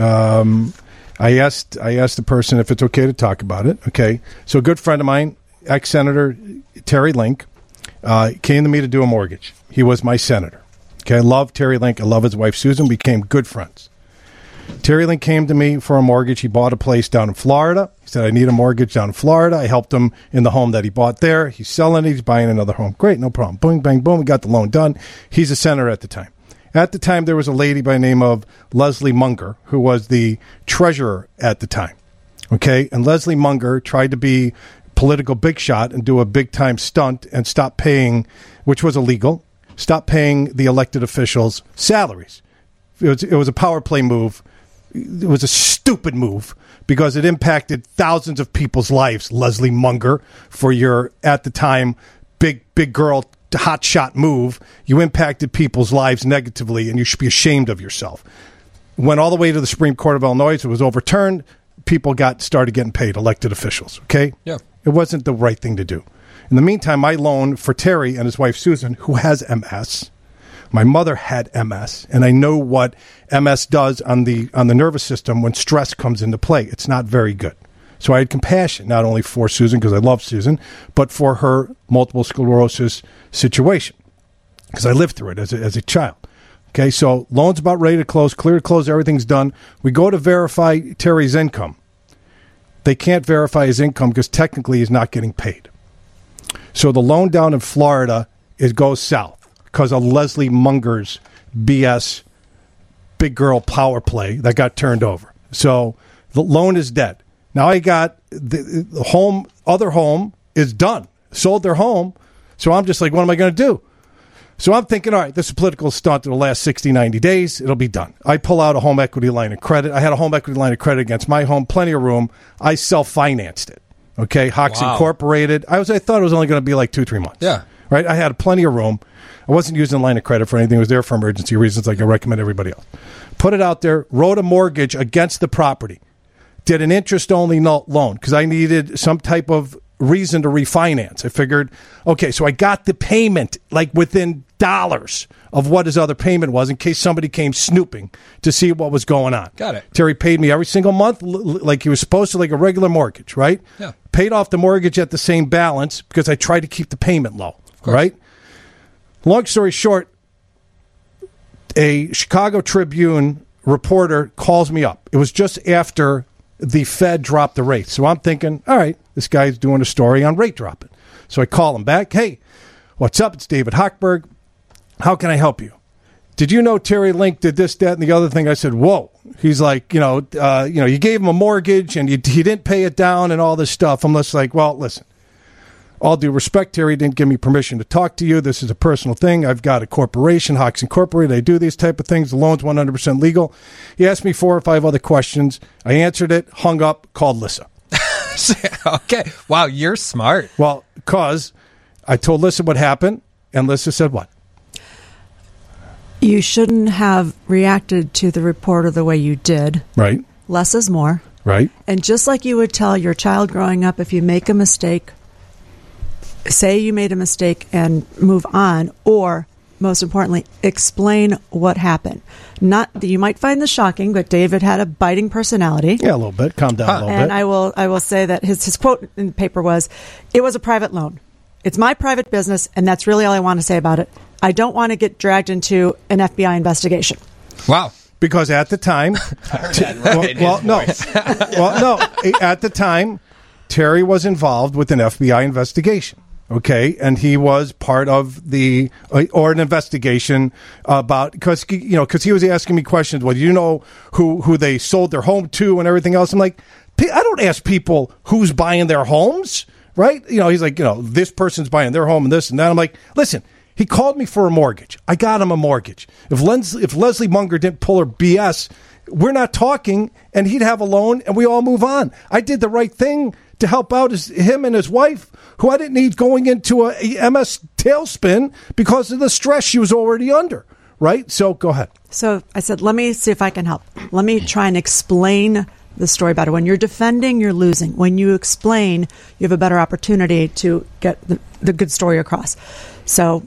I asked the person if it's okay to talk about it. Okay, so a good friend of mine, ex-Senator Terry Link, came to me to do a mortgage. He was my senator. Okay, I love Terry Link. I love his wife, Susan. We became good friends. Terry Link came to me for a mortgage. He bought a place down in Florida. He said, I need a mortgage down in Florida. I helped him in the home that he bought there. He's selling it. He's buying another home. Great, no problem. Boom, bang, boom. We got the loan done. He's a senator at the time. At the time, there was a lady by the name of Leslie Munger, who was the treasurer at the time. Okay, and Leslie Munger tried to be political big shot and do a big-time stunt and stop paying, which was illegal, stop paying the elected officials' salaries. It was a power play move. It was a stupid move because it impacted thousands of people's lives, Leslie Munger, for your, at the time, big girl hot shot move. You impacted people's lives negatively, and you should be ashamed of yourself. Went all the way to the Supreme Court of Illinois. It was overturned. People started getting paid, elected officials, okay? Yeah. It wasn't the right thing to do. In the meantime, my loan for Terry and his wife, Susan, who has MS, my mother had MS, and I know what MS does on the nervous system when stress comes into play. It's not very good. So I had compassion, not only for Susan, because I love Susan, but for her multiple sclerosis situation, because I lived through it as a child. Okay, so loan's about ready to close, clear to close, everything's done. We go to verify Terry's income. They can't verify his income because technically he's not getting paid. So the loan down in Florida, it goes south because of Leslie Munger's BS big girl power play that got turned over. So the loan is dead. Now I got the other home is done. Sold their home. So I'm just like, what am I going to do? So I'm thinking, all right, this is a political stunt that will last 60, 90 days. It'll be done. I pull out a home equity line of credit. I had a home equity line of credit against my home, plenty of room. I self-financed it. Okay, Hawks Incorporated. I thought it was only going to be like 2-3 months. Yeah. Right? I had plenty of room. I wasn't using a line of credit for anything. It was there for emergency reasons like I recommend everybody else. Put it out there, wrote a mortgage against the property. Did an interest-only loan because I needed some type of reason to refinance. I figured, okay, so I got the payment like within dollars of what his other payment was in case somebody came snooping to see what was going on. Got it. Terry paid me every single month like he was supposed to, like a regular mortgage, right? Yeah. Paid off the mortgage at the same balance because I tried to keep the payment low, right? Long story short, a Chicago Tribune reporter calls me up. It was just after the Fed dropped the rates. So I'm thinking, all right, this guy's doing a story on rate dropping. So I call him back. Hey, what's up? It's David Hochberg. How can I help you? Did you know Terry Link did this, that, and the other thing? I said, whoa. He's like, you gave him a mortgage and he didn't pay it down and all this stuff. I'm just like, well, listen, all due respect, Terry didn't give me permission to talk to you. This is a personal thing. I've got a corporation, Hawks Incorporated. I do these type of things. The loan's 100% legal. He asked me 4 or 5 other questions. I answered it, hung up, called Lissa. Okay. Wow, you're smart. Well, because I told Lissa what happened, and Lissa said what? You shouldn't have reacted to the reporter the way you did. Right. Less is more. Right. And just like you would tell your child growing up, if you make a mistake, say you made a mistake and move on, or most importantly, explain what happened. Not that you might find this shocking, but David had a biting personality. Yeah, a little bit. Calm down a little bit. And I will say that his quote in the paper was, "It was a private loan. It's my private business, and that's really all I want to say about it. I don't want to get dragged into an FBI investigation." Wow. Because at the time, at the time, Terry was involved with an FBI investigation. Okay, and he was part of an investigation about because he was asking me questions. Well, you know who they sold their home to and everything else. I'm like, I don't ask people who's buying their homes, right? He's like, this person's buying their home and this and that. I'm like, listen. He called me for a mortgage. I got him a mortgage. If Leslie Munger didn't pull her BS, we're not talking, and he'd have a loan, and we all move on. I did the right thing to help out him and his wife, who I didn't need going into a MS tailspin because of the stress she was already under, right? So go ahead. So I said, let me see if I can help. Let me try and explain the story better. When you're defending, you're losing. When you explain, you have a better opportunity to get the good story across. So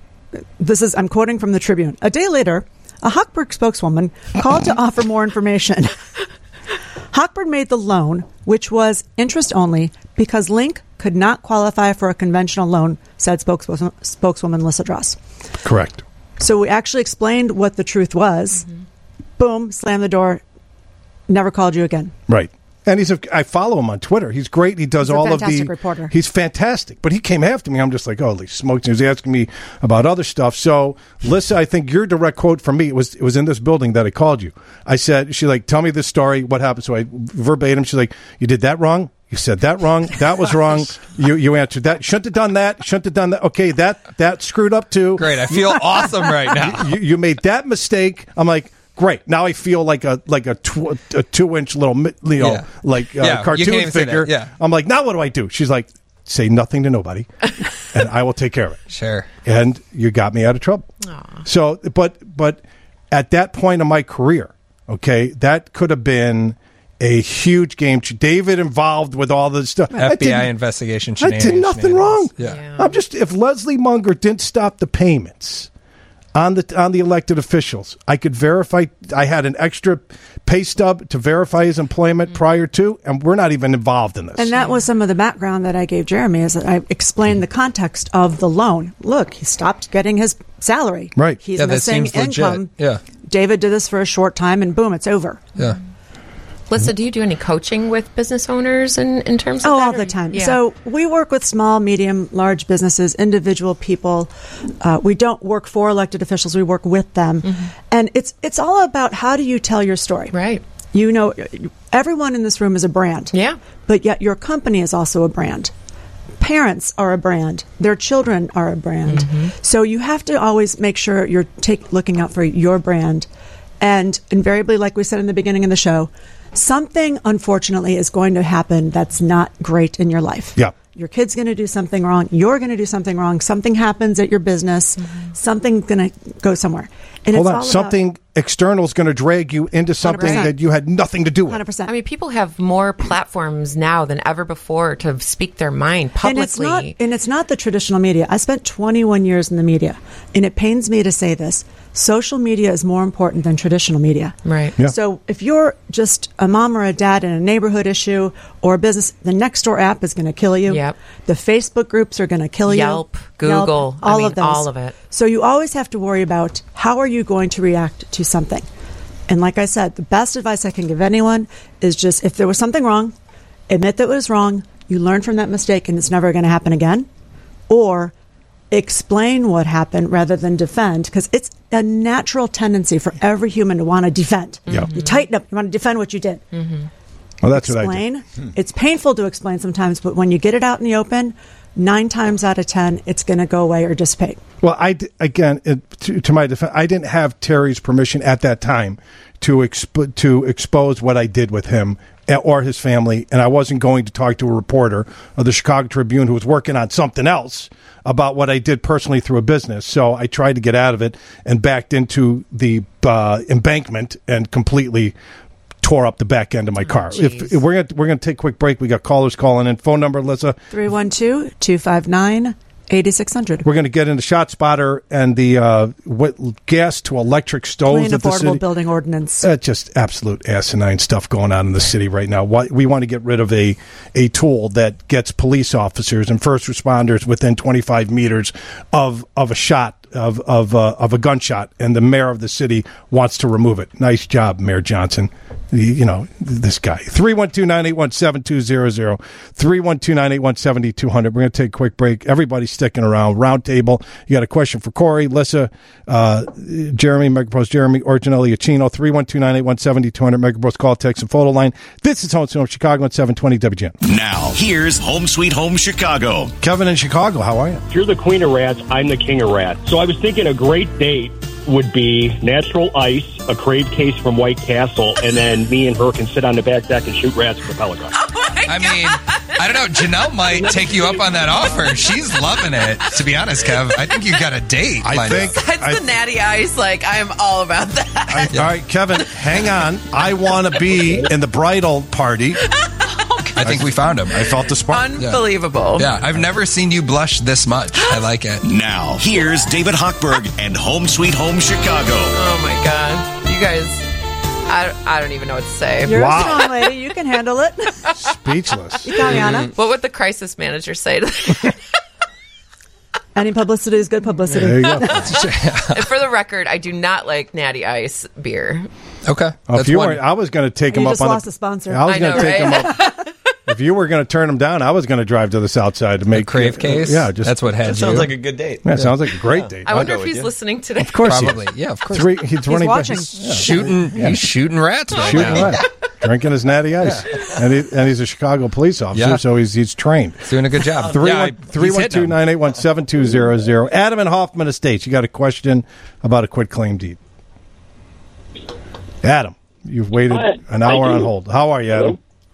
I'm quoting from the Tribune. A day later, a Hochberg spokeswoman called to offer more information. Hochberg made the loan, which was interest only, because Link could not qualify for a conventional loan, said spokeswoman Lissa Dross. Correct. So we actually explained what the truth was. Mm-hmm. Boom, slammed the door, never called you again. Right. And I follow him on Twitter. He's great. He does all of the. He's a fantastic reporter. He's fantastic. But he came after me. I'm just like, holy smokes. He was asking me about other stuff. So, Lissa, I think your direct quote from me, it was in this building that I called you. I said, she's like, tell me this story. What happened? So I verbatim, she's like, you did that wrong. You said that wrong. That was wrong. You answered that. Shouldn't have done that. Shouldn't have done that. Okay, that screwed up too. Great. I feel awesome right now. You made that mistake. I'm like, great. Now I feel like a 2-inch little, cartoon figure. Yeah. I'm like, now what do I do? She's like, say nothing to nobody, and I will take care of it. Sure. And you got me out of trouble. Aww. So, but at that point in my career, okay, that could have been a huge game. David involved with all this stuff. FBI investigation. I did nothing wrong. Yeah. I'm just, if Leslie Munger didn't stop the payments on the elected officials, I could verify. I had an extra pay stub to verify his employment prior to, and we're not even involved in this. And that was some of the background that I gave Jeremy, is that I explained the context of the loan. Look, he stopped getting his salary. Right. He's missing income. Yeah. David did this for a short time, and boom, it's over. Yeah. Lissa, do you do any coaching with business owners in terms of that? All the time. Yeah. So we work with small, medium, large businesses, individual people. We don't work for elected officials. We work with them. Mm-hmm. And it's all about, how do you tell your story? Right. Everyone in this room is a brand. Yeah. But yet your company is also a brand. Parents are a brand. Their children are a brand. Mm-hmm. So you have to always make sure you're looking out for your brand. And invariably, like we said in the beginning of the show, something, unfortunately, is going to happen that's not great in your life. Yeah. Your kid's going to do something wrong. You're going to do something wrong. Something happens at your business. Mm-hmm. Something's going to go somewhere. And Hold on. Something external is going to drag you into something 100%. that you had nothing to do with. 100%. I mean, people have more platforms now than ever before to speak their mind publicly. And it's not the traditional media. I spent 21 years in the media, and it pains me to say this. Social media is more important than traditional media. Right. Yeah. So if you're just a mom or a dad in a neighborhood issue or a business, the Nextdoor app is going to kill you. Yep. The Facebook groups are going to kill you. Yelp, Google, all of those. All of it. So you always have to worry about, how are you going to react to something? And like I said, the best advice I can give anyone is just if there was something wrong, admit that it was wrong, you learn from that mistake and it's never going to happen again. Or explain what happened rather than defend, because it's a natural tendency for every human to want to defend. Yeah. You tighten up, you want to defend what you did. Well, that's Explain. what I do. It's painful to explain sometimes, but when you get it out in the open, 9 times out of 10, it's going to go away or dissipate. Well, to my defense, I didn't have Terry's permission at that time to expose what I did with him or his family, and I wasn't going to talk to a reporter of the Chicago Tribune who was working on something else about what I did personally through a business. So I tried to get out of it and backed into the embankment and completely tore up the back end of my car. If we're gonna take a quick break, we got callers calling in. Phone number, Alyssa? 312-259-8600. We're going to get into Shot Spotter and the gas to electric stoves Clean at the Affordable city. Building Ordinance. Just absolute asinine stuff going on in the city right now. We want to get rid of a tool that gets police officers and first responders within 25 meters of a shot. Of a gunshot, and the mayor of the city wants to remove it. Nice job, Mayor Johnson. You know, this guy. 312-981-7200. 312-981-7200. We're going to take a quick break. Everybody's sticking around. Round table. You got a question for Corey, Lissa, Jeremy, Megapros Jeremy, Orginelli, Achino. 312-981-7200. Megapros call, text, and photo line. This is Home Sweet Home Chicago at 720 WGN. Now, here's Home Sweet Home Chicago. Kevin in Chicago, how are you? If you're the queen of rats, I'm the king of rats. So I was thinking a great date would be natural ice, a crave case from White Castle, and then me and her can sit on the back deck and shoot rats with a pellet gun. I mean, I don't know. Janelle might take you up on that offer. She's loving it. To be honest, Kev, I think you've got a date. That's the natty ice. Like, I am all about that. All right, Kevin, hang on. I want to be in the bridal party. I think we found him. I felt the spark. Unbelievable. Yeah, I've never seen you blush this much. I like it. Now, here's David Hochberg and Home Sweet Home Chicago. Oh, my God. You guys, I don't even know what to say. You're a strong lady. You can handle it. Speechless. You got me, Anna. What would the crisis manager say to that? Any publicity is good publicity. There you go. And for the record, I do not like Natty Ice beer. Okay. I was going to take him You up just on lost a sponsor. I was I going know, to take right? him up. If you were going to turn him down, I was going to drive to the south side to make crave case. Yeah, that's what had That sounds like a good date. Yeah, sounds like a great date. I wonder if he's listening today. Of course, Probably. he is. Yeah, of course. He's running watching. Back. He's shooting rats right Shooting now. right. Drinking his natty ice, and he's a Chicago police officer, Yeah. so he's trained. He's doing a good job. 312-981-7200. Adam and Hoffman Estates. You got a question about a quitclaim deed? Adam, you've waited an hour on hold. How are you, Adam?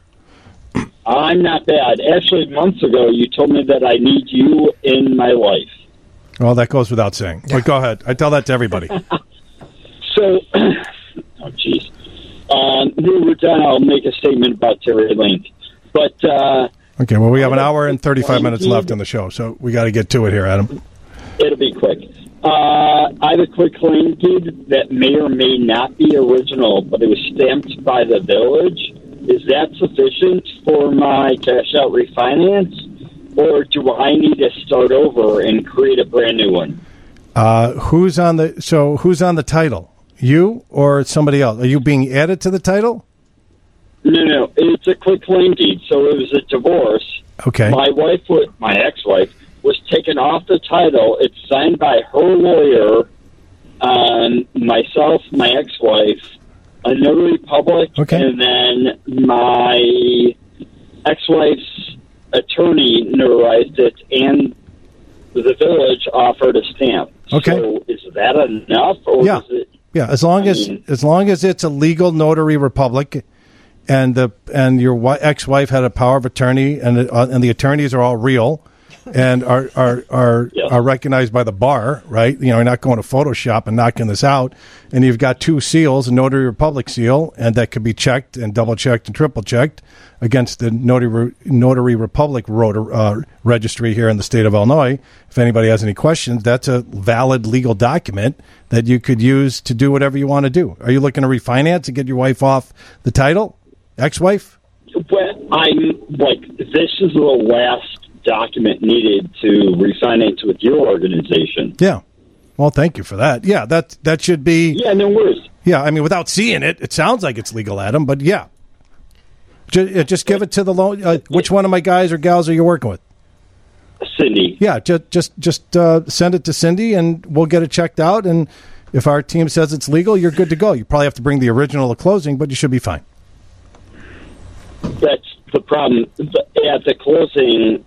I'm not bad. Actually, months ago, you told me that I need you in my life. Well, that goes without saying. But go ahead. I tell that to everybody. So, oh, jeez. When we're done, I'll make a statement about Terry Link. But, Okay, well, we have an hour and 35 minutes left in the show, so we got to get to it here, Adam. it'll be quick. I have a quick claim deed that may or may not be original, but it was stamped by the village. Is that sufficient for my cash-out refinance, or do I need to start over and create a brand new one? Who's on the title? You or somebody else? Are you being added to the title? No, it's a quick claim deed, so it was a divorce. Okay. My ex-wife, was taken off the title. It's signed by her lawyer, myself, my ex-wife, a notary public, and then my ex-wife's attorney notarized it, and the village offered a stamp. Okay. So is that enough, or is it? Yeah, as long as it's a legal notary republic, and your ex-wife had a power of attorney, and the attorneys are all real, and are recognized by the bar, right? You know, you're not going to Photoshop and knocking this out, and you've got two seals, a notary republic seal, and that could be checked and double checked and triple checked against the notary republic registry here in the state of Illinois. If anybody has any questions, that's a valid legal document that you could use to do whatever you want to do. Are you looking to refinance and get your wife off the title, ex-wife? Well, I'm like, this is the last document needed to refinance with your organization. Yeah. Well, thank you for that. Yeah, that should be. Yeah, no worries. Yeah, I mean, without seeing it, it sounds like it's legal, Adam, but yeah. Just give it to the loan. Which one of my guys or gals are you working with? Cindy. Yeah, just send it to Cindy, and we'll get it checked out. And if our team says it's legal, you're good to go. You probably have to bring the original to closing, but you should be fine. That's the problem. At the closing,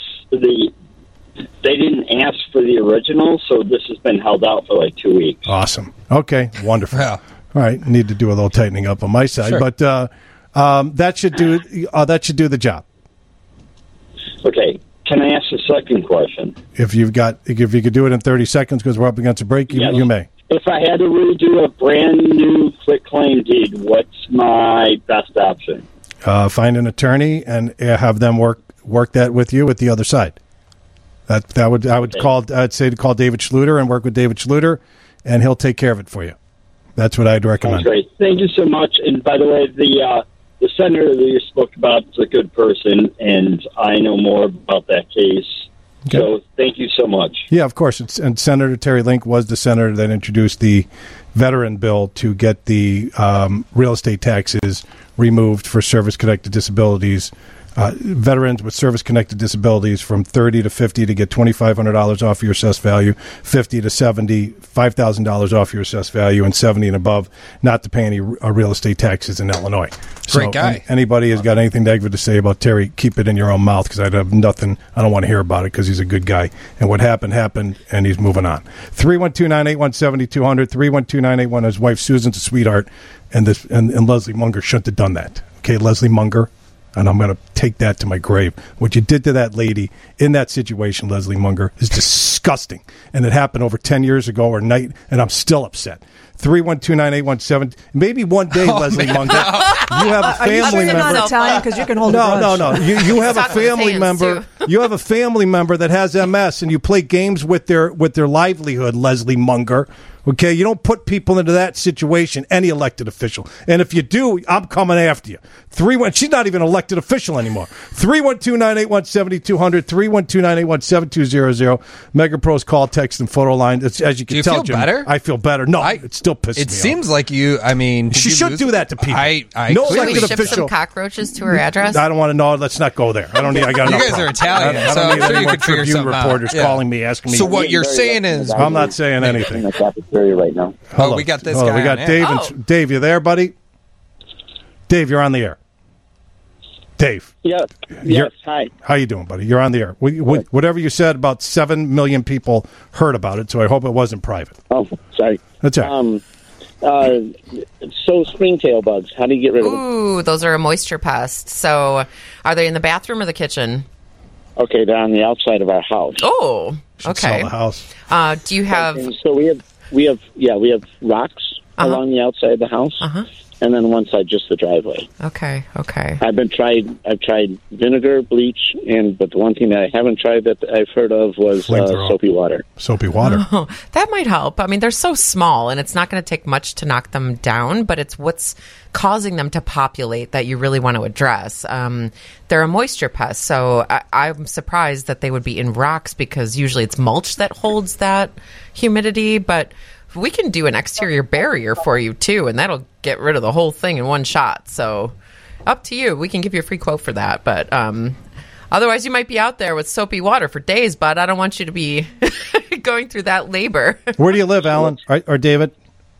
they didn't ask for the original, so this has been held out for like 2 weeks. Awesome. Okay, wonderful. Yeah. All right, need to do a little tightening up on my side, Sure. but that should do the job. Okay. Can I ask a second question? If you could do it in 30 seconds because we're up against a break, you may. If I had to redo a brand new quitclaim deed, what's my best option? Find an attorney and have them work that with you at the other side. I'd say to call David Schluter and work with David Schluter, and he'll take care of it for you. That's what I'd recommend. That's great. Thank you so much. And by the way, the senator that you spoke about is a good person, and I know more about that case. Okay. So thank you so much. Yeah, of course. And Senator Terry Link was the senator that introduced the veteran bill to get the real estate taxes removed for service-connected disabilities. Veterans with service-connected disabilities from 30 to 50 to get $2,500 off your assessed value, 50 to 70, $5,000 off your assessed value, and 70 and above not to pay any real estate taxes in Illinois. Great guy. Anybody has got anything negative to say about Terry, keep it in your own mouth because I have nothing. I don't want to hear about it because he's a good guy. And what happened, and he's moving on. 312-981-7200, 312-981. His wife Susan's a sweetheart, and Leslie Munger shouldn't have done that. Okay, Leslie Munger. And I'm going to take that to my grave. What you did to that lady in that situation, Leslie Munger, is disgusting. And it happened over 10 years ago and I'm still upset. 312-981-7. Maybe one day, Leslie Munger, you have a family member. Are you not Italian? Because you can hold a grudge. No. You have a family member. You have a family member that has MS, and you play games with their livelihood, Leslie Munger. Okay, you don't put people into that situation, any elected official. And if you do, I'm coming after you. She's not even an elected official anymore. 312-981-7200, 312-981-7200. MegaPro's call, text, and photo line. As you can tell, feel Jim, better? I feel better. No, it still pisses me off. It seems like you, she should do that to people. No Should we ship some cockroaches to her address? I don't want to know. Let's not go there. I don't need. I got you enough guys are problems. Italian, so I'm sure you could figure something out. Reporters calling me, asking me. So what you're saying is, I'm not saying anything. In the cafeteria right now. Oh, we got this guy. We got Dave. Dave, you there, buddy? Dave, you're on the air. Dave. Yes. Hi. How you doing, buddy? You're on the air. Whatever you said, about 7 million people heard about it, so I hope it wasn't private. Oh, sorry. That's all right. So springtail bugs, how do you get rid of them? Ooh, those are a moisture pest. So are they in the bathroom or the kitchen? Okay, they're on the outside of our house. Oh, okay. Sell the house. Do you have... Okay, so we have rocks along the outside of the house. And then one side just the driveway. Okay. I've tried vinegar, bleach, but the one thing that I haven't tried that I've heard of was soapy water. Soapy water. Oh, that might help. I mean, they're so small, and it's not going to take much to knock them down, but it's what's causing them to populate that you really want to address. They're a moisture pest, so I'm surprised that they would be in rocks because usually it's mulch that holds that humidity, but... we can do an exterior barrier for you, too, and that'll get rid of the whole thing in one shot. So up to you. We can give you a free quote for that. But otherwise, you might be out there with soapy water for days, but I don't want you to be going through that labor. Where do you live, Alan or David?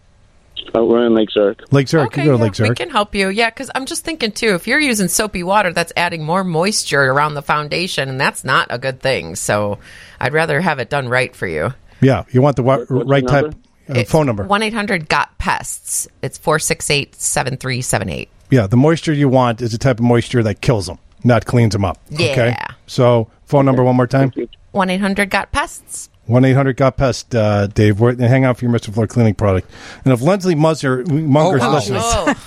We're in Lake Zurich. Lake Zurich. Okay, you go to Lake Zurich. We can help you. Yeah, because I'm just thinking, too, if you're using soapy water, that's adding more moisture around the foundation, and that's not a good thing. So I'd rather have it done right for you. Yeah, you want the right type... phone number. 1-800-GOT-PESTS. It's 468-7378. Yeah, the moisture you want is the type of moisture that kills them, not cleans them up. Yeah. Okay? So, phone number one more time. 1-800-GOT-PESTS. 1-800-GOT-PEST, Dave. Hang out for your Mr. Floor cleaning product. And if Leslie Munger's listening,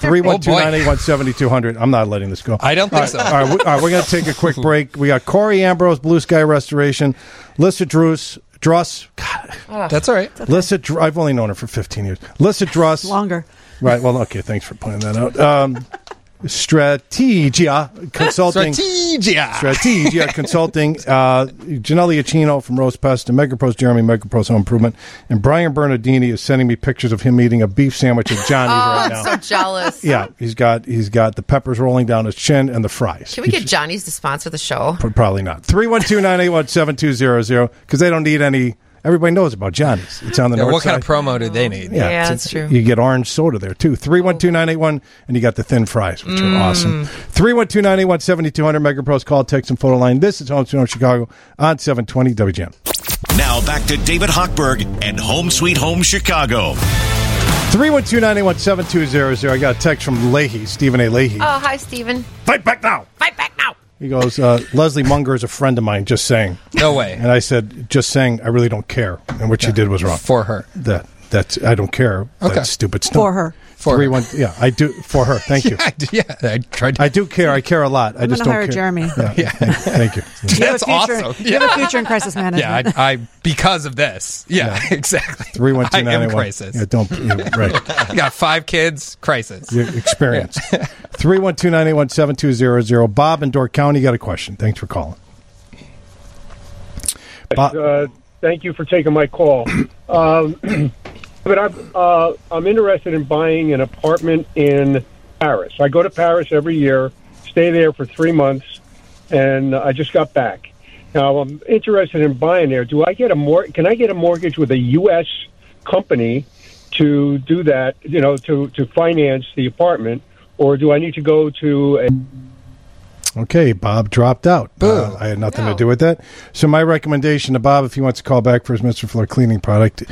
312-981-7200. I'm not letting this go. I don't think so. All right, we're going to take a quick break. We got Corey Ambrose, Blue Sky Restoration, Lissa Druss. God, that's all right. Okay. Lissa, I've only known her for 15 years. Lissa Druss. Longer. Right. Well, okay. Thanks for pointing that out. Strategia Consulting. Strategia Consulting. Janelle Iacchino from Rose Pest and Megapros Jeremy, Megapros Home Improvement. And Brian Bernardini is sending me pictures of him eating a beef sandwich at Johnny's right now. I'm so jealous. Yeah, he's got the peppers rolling down his chin and the fries. Can we get Johnny's to sponsor the show? Probably not. 312-981-7200 because they don't need any. Everybody knows about Johnny's. It's on the north what side. kind of promo do they need? Yeah, that's true. You get orange soda there, too. 312-981, and you got the thin fries, which are awesome. 312-981-7200, Megapros call, text, and photo line. This is Home Sweet Home Chicago on 720 WGN. Now back to David Hochberg and Home Sweet Home Chicago. 312-981-7200. I got a text from Leahy, Stephen A. Leahy. Oh, hi, Stephen. Fight back now. Fight back now. He goes, Leslie Munger is a friend of mine, just saying. No way. And I said, just saying, I really don't care. And what she did was wrong. For her. That's I don't care. Okay. That's stupid stuff. For her. Yeah, I do. For her. Thank you. I tried to. I do care. I care a lot. I just don't hire care. Jeremy. Yeah. Thank you. That's awesome. You have a future in crisis management. Yeah, I because of this. Yeah. Exactly. 312-981. I am crisis. Yeah, right. You got 5 kids, crisis. Your experience. 312-981-7200. Bob in Door County, got a question. Thanks for calling. Bob. Thank you for taking my call. But I'm interested in buying an apartment in Paris. I go to Paris every year, stay there for 3 months, and I just got back. Now I'm interested in buying there. Do I get Can I get a mortgage with a U.S. company to do that? You know, to finance the apartment, or do I need to go to a... Okay, Bob dropped out. I had nothing to do with that. So my recommendation to Bob, if he wants to call back for his Mr. Floor cleaning product,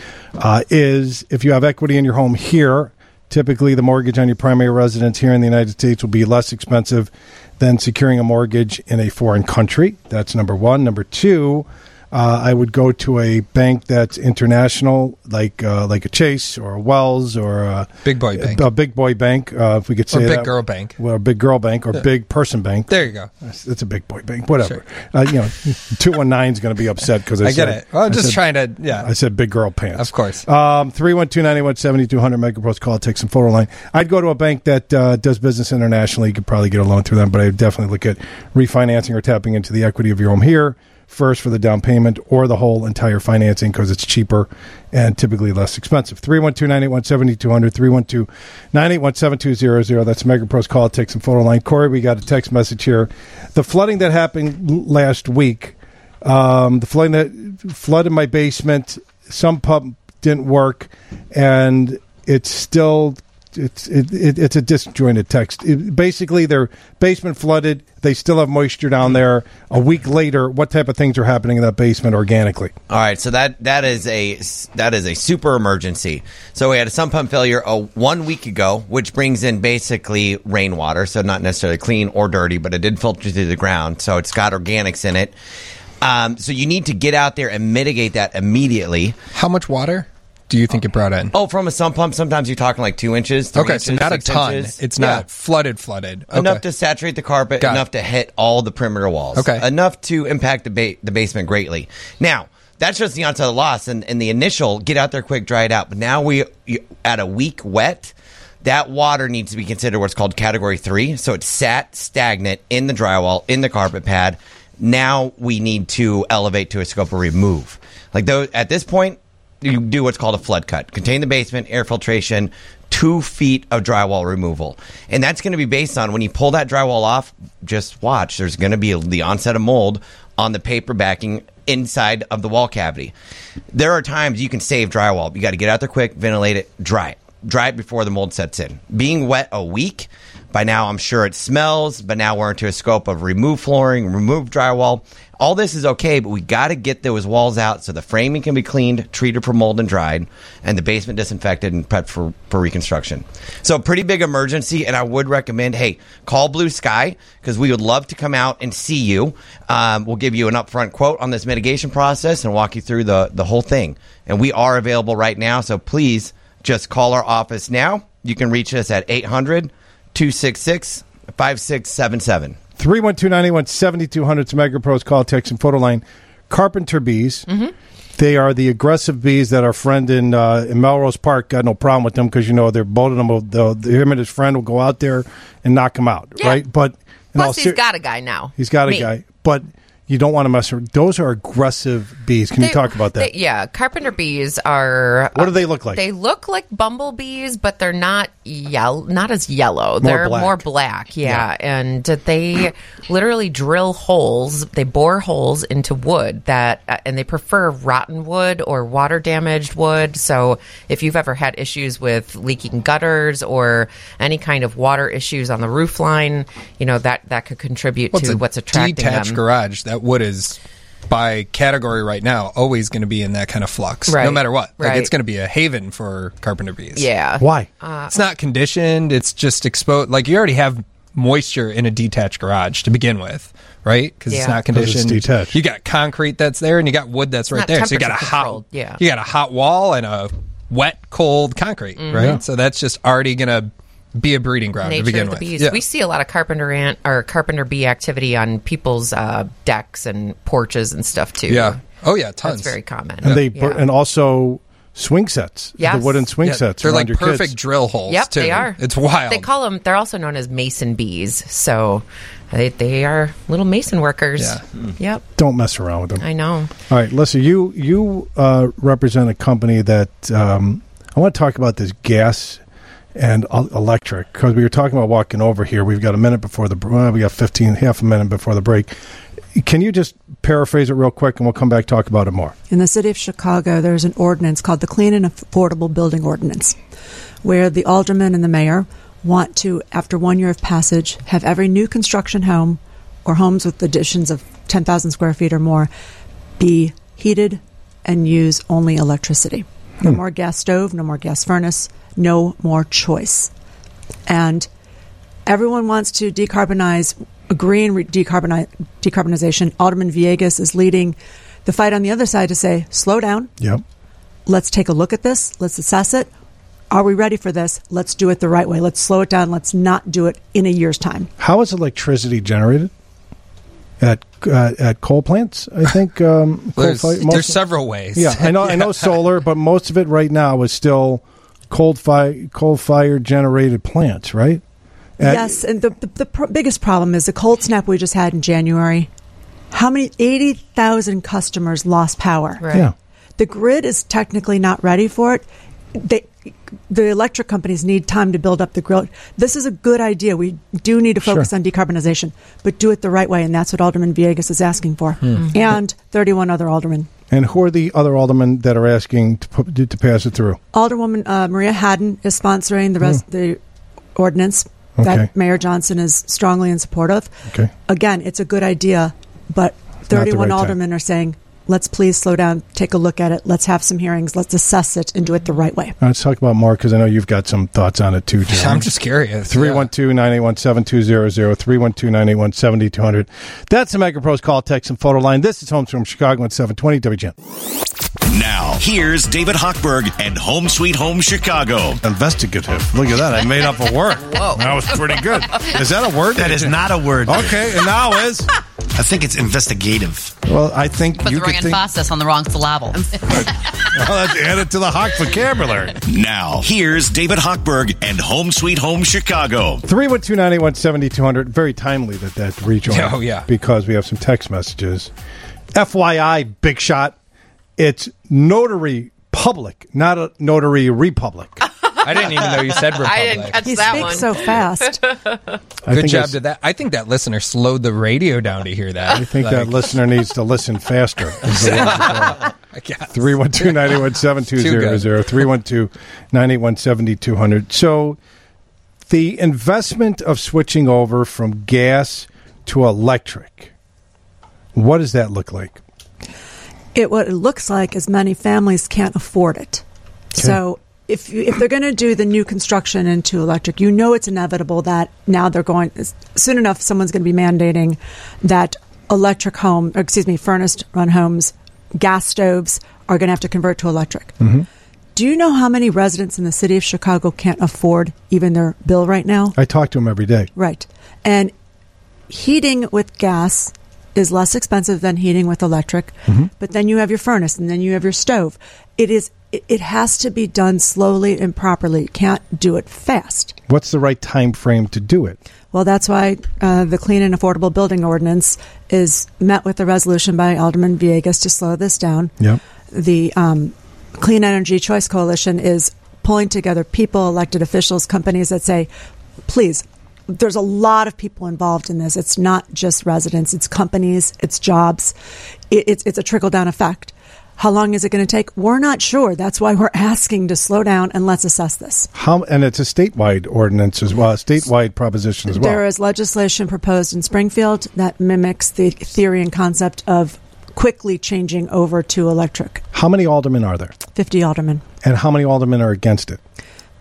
is if you have equity in your home here, typically the mortgage on your primary residence here in the United States will be less expensive than securing a mortgage in a foreign country. That's number one. Number two, I would go to a bank that's international, like a Chase or a Wells or a big boy bank. A big boy bank, if we could say or that. Big girl bank. Well, a big girl bank or big person bank. There you go. It's a big boy bank. Whatever. Sure. 219 is going to be upset because I get it. Well, I'm just trying to. Yeah. I said big girl pants. Of course. 312-981-7200 Megapros call. Take some photo line. I'd go to a bank that does business internationally. You could probably get a loan through them, but I'd definitely look at refinancing or tapping into the equity of your home here first for the down payment or the whole entire financing because it's cheaper and typically less expensive. 312-981-7200, 312-981-7200. That's Megapros call. Take some photo line. Corey, we got a text message here. The flooding that happened last week, the flooding that flooded my basement, some pump didn't work, and it's still... It's a disjointed text. Basically, their basement flooded. They still have moisture down there. A week later, what type of things are happening in that basement organically? All right, so that is a super emergency. So we had a sump pump failure 1 week ago, which brings in basically rainwater, so not necessarily clean or dirty, but it did filter through the ground, so it's got organics in it. So you need to get out there and mitigate that immediately. How much water do you think it brought in? Oh, from a sump pump, sometimes you're talking like 2 inches. 3 inches, so not a 6 ton. inches. It's not flooded. Okay. Enough to saturate the carpet, enough to hit all the perimeter walls. Okay. Enough to impact the basement greatly. Now, that's just the onset of loss, and the initial, get out there quick, dry it out. But now at a week wet, that water needs to be considered what's called Category 3. So it's sat stagnant in the drywall, in the carpet pad. Now we need to elevate to a scope of remove. At this point, you do what's called a flood cut. Contain the basement, air filtration, 2 feet of drywall removal. And that's going to be based on when you pull that drywall off, just watch. There's going to be the onset of mold on the paper backing inside of the wall cavity. There are times you can save drywall. You got to get out there quick, ventilate it, dry it. Dry it before the mold sets in. Being wet a week, by now I'm sure it smells, but now we're into a scope of remove flooring, remove drywall. All this is okay, but we got to get those walls out so the framing can be cleaned, treated for mold and dried, and the basement disinfected and prepped for reconstruction. So pretty big emergency, and I would recommend, hey, call Blue Sky because we would love to come out and see you. We'll give you an upfront quote on this mitigation process and walk you through the whole thing. And we are available right now, so please just call our office now. You can reach us at 800-266-5677. 312-981-7200 to Megapros call, text, and photo line. Carpenter Bees. They are the aggressive bees that our friend in Melrose Park got no problem with them because, they're both of them. Him and his friend will go out there and knock them out, right? But plus, he's got a guy now. He's got a guy. But you don't want to mess with. Those are aggressive bees. Can you talk about that? Carpenter bees are. What do they look like? They look like bumblebees, but they're not as yellow. They're more black. Yeah, and they literally drill holes. They bore holes into wood and they prefer rotten wood or water damaged wood. So if you've ever had issues with leaking gutters or any kind of water issues on the roof line, that could contribute to what's attracting them. Detached garage. That wood is, by category right now, always going to be in that kind of flux, right. No matter what. Right. Like, it's going to be a haven for carpenter bees. Yeah. Why? It's not conditioned. It's just exposed. Like, you already have moisture in a detached garage to begin with, right? Because it's not conditioned. It's detached. You got concrete that's there, and you got wood that's right there. So you got a hot wall and a wet, cold concrete, right? Yeah. So that's just already going to be a breeding ground to begin with. Bees. Yeah. We see a lot of carpenter bee activity on people's decks and porches and stuff too. Yeah. Oh yeah, tons. That's very common. And and also swing sets. Yes. The wooden swing sets. They're like perfect kids. drill holes. Yep, too. they are. It's wild. They call them. They're also known as mason bees. So they are little mason workers. Yeah. Yep. Don't mess around with them. I know. All right, listen. You represent a company that I want to talk about this gas and electric, because we were talking about walking over here. We've got a minute before we got half a minute before the break. Can you just paraphrase it real quick, and we'll come back talk about it more? In the city of Chicago, there's an ordinance called the Clean and Affordable Building Ordinance, where the alderman and the mayor want to, after 1 year of passage, have every new construction home or homes with additions of 10,000 square feet or more be heated and use only electricity. No more gas stove, no more gas furnace, no more choice. And everyone wants to decarbonize, green decarbonization. Alderman Villegas is leading the fight on the other side to say, slow down. Yep. Let's take a look at this. Let's assess it. Are we ready for this? Let's do it the right way. Let's slow it down. Let's not do it in a year's time. How is electricity generated? At coal plants, I think. There's several ways. Yeah, I know solar, but most of it right now is still coal-fired generated plants, right? Yes, and the biggest problem is the cold snap we just had in January. How many? 80,000 customers lost power. Right. Yeah. The grid is technically not ready for it. The electric companies need time to build up the grid. This is a good idea. We do need to focus on decarbonization, but do it the right way, and that's what Alderman Villegas is asking for, and 31 other aldermen. And who are the other aldermen that are asking to pass it through? Alderwoman Maria Haddon is sponsoring the ordinance that Mayor Johnson is strongly in support of. Okay. Again, it's a good idea, but 31 aldermen are saying, let's please slow down, take a look at it, let's have some hearings, let's assess it, and do it the right way. Let's talk about more, because I know you've got some thoughts on it too, Jeremy. I'm just curious. 312-981-7200, 312-981-7200. That's the Mega Pros call, text, and photo line. This is Homes from Chicago at 720 WGN. Now, here's David Hochberg and Home Sweet Home Chicago. Investigative. Look at that. I made up a word. Whoa. That was pretty good. Is that a word? That is not a word. Okay, and now is? I think it's investigative. Well, I think put you the could wrong think... emphasis on the wrong syllable. Well, let's add it to the Hawk vocabulary. Now, here's David Hochberg and Home Sweet Home Chicago. 312-981-7200. Very timely that rejoin. Oh, yeah. Because we have some text messages. FYI, Big Shot, it's Notary Public, not a Notary Republic. I didn't even know you said Republic. I didn't catch He that speaks one. so fast. Good job to that. I think that listener slowed the radio down to hear that. I think that listener needs to listen faster. 312-981-7200, 312-981-7200. So the investment of switching over from gas to electric, what does that look like? What it looks like is many families can't afford it. Okay. So if they're going to do the new construction into electric, it's inevitable that now soon enough someone's going to be mandating that furnace run homes, gas stoves are going to have to convert to electric. Mm-hmm. Do you know how many residents in the city of Chicago can't afford even their bill right now? I talk to them every day. Right. And heating with gas is less expensive than heating with electric, but then you have your furnace and then you have your stove. It has to be done slowly and properly. You can't do it fast. What's the right time frame to do it? Well, that's why the Clean and Affordable Building Ordinance is met with a resolution by Alderman Villegas to slow this down. Yep. The Clean Energy Choice Coalition is pulling together people, elected officials, companies that say, please, there's a lot of people involved in this. It's not just residents. It's companies. It's jobs. It's a trickle-down effect. How long is it going to take? We're not sure. That's why we're asking to slow down and let's assess this. And it's a statewide ordinance as well, a statewide proposition as well. There is legislation proposed in Springfield that mimics the theory and concept of quickly changing over to electric. How many aldermen are there? 50 aldermen. And how many aldermen are against it?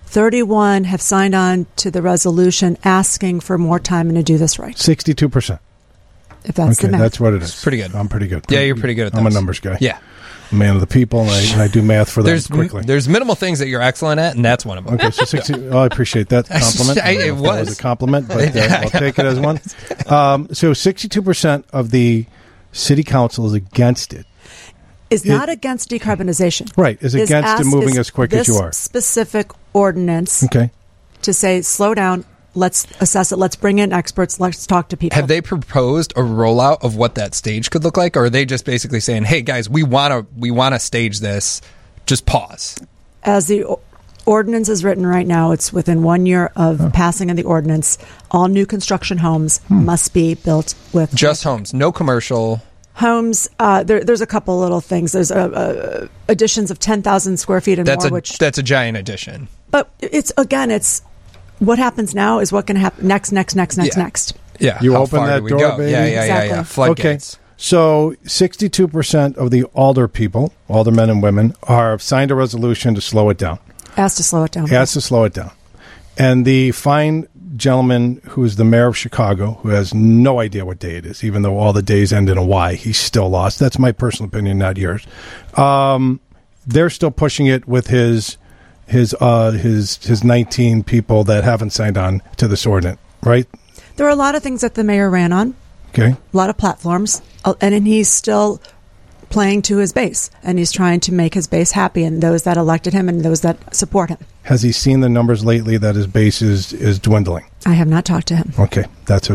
31 have signed on to the resolution asking for more time and to do this right. 62%. If that's the math. That's what it is. It's pretty good. I'm pretty good. Yeah, you're pretty good at that. I'm a numbers guy. Yeah. I'm a man of the people, and I do math for them quickly. There's minimal things that you're excellent at, and that's one of them. Okay, so 60. I appreciate that compliment. It was a compliment, but I'll take it as one. So 62% of the city council is against it. Is not against decarbonization. Right, is against moving as quick as you are. This specific ordinance to say, slow down, let's assess it, let's bring in experts, let's talk to people. Have they proposed a rollout of what that stage could look like, or are they just basically saying, hey, guys, we want to stage this, just pause? As the ordinance is written right now, it's within 1 year of passing of the ordinance, all new construction homes must be built with... Just homes, no commercial... Homes, there's a couple little things. There's additions of 10,000 square feet and more. That's a giant addition. But it's what happens now is what can happen next. Yeah, you open that door, go? baby. Yeah. Floodgates. Okay, so 62% of the aldermen and women, have signed a resolution to slow it down. Asked to slow it down. And the fine gentleman who is the mayor of Chicago, who has no idea what day it is, even though all the days end in a Y, he's still lost. That's my personal opinion, not yours. They're still pushing it with his 19 people that haven't signed on to this ordinance, right? There are a lot of things that the mayor ran on. Okay. A lot of platforms, and he's still playing to his base, and he's trying to make his base happy, and those that elected him and those that support him. Has he seen the numbers lately that his base is dwindling? I have not talked to him. Okay, that's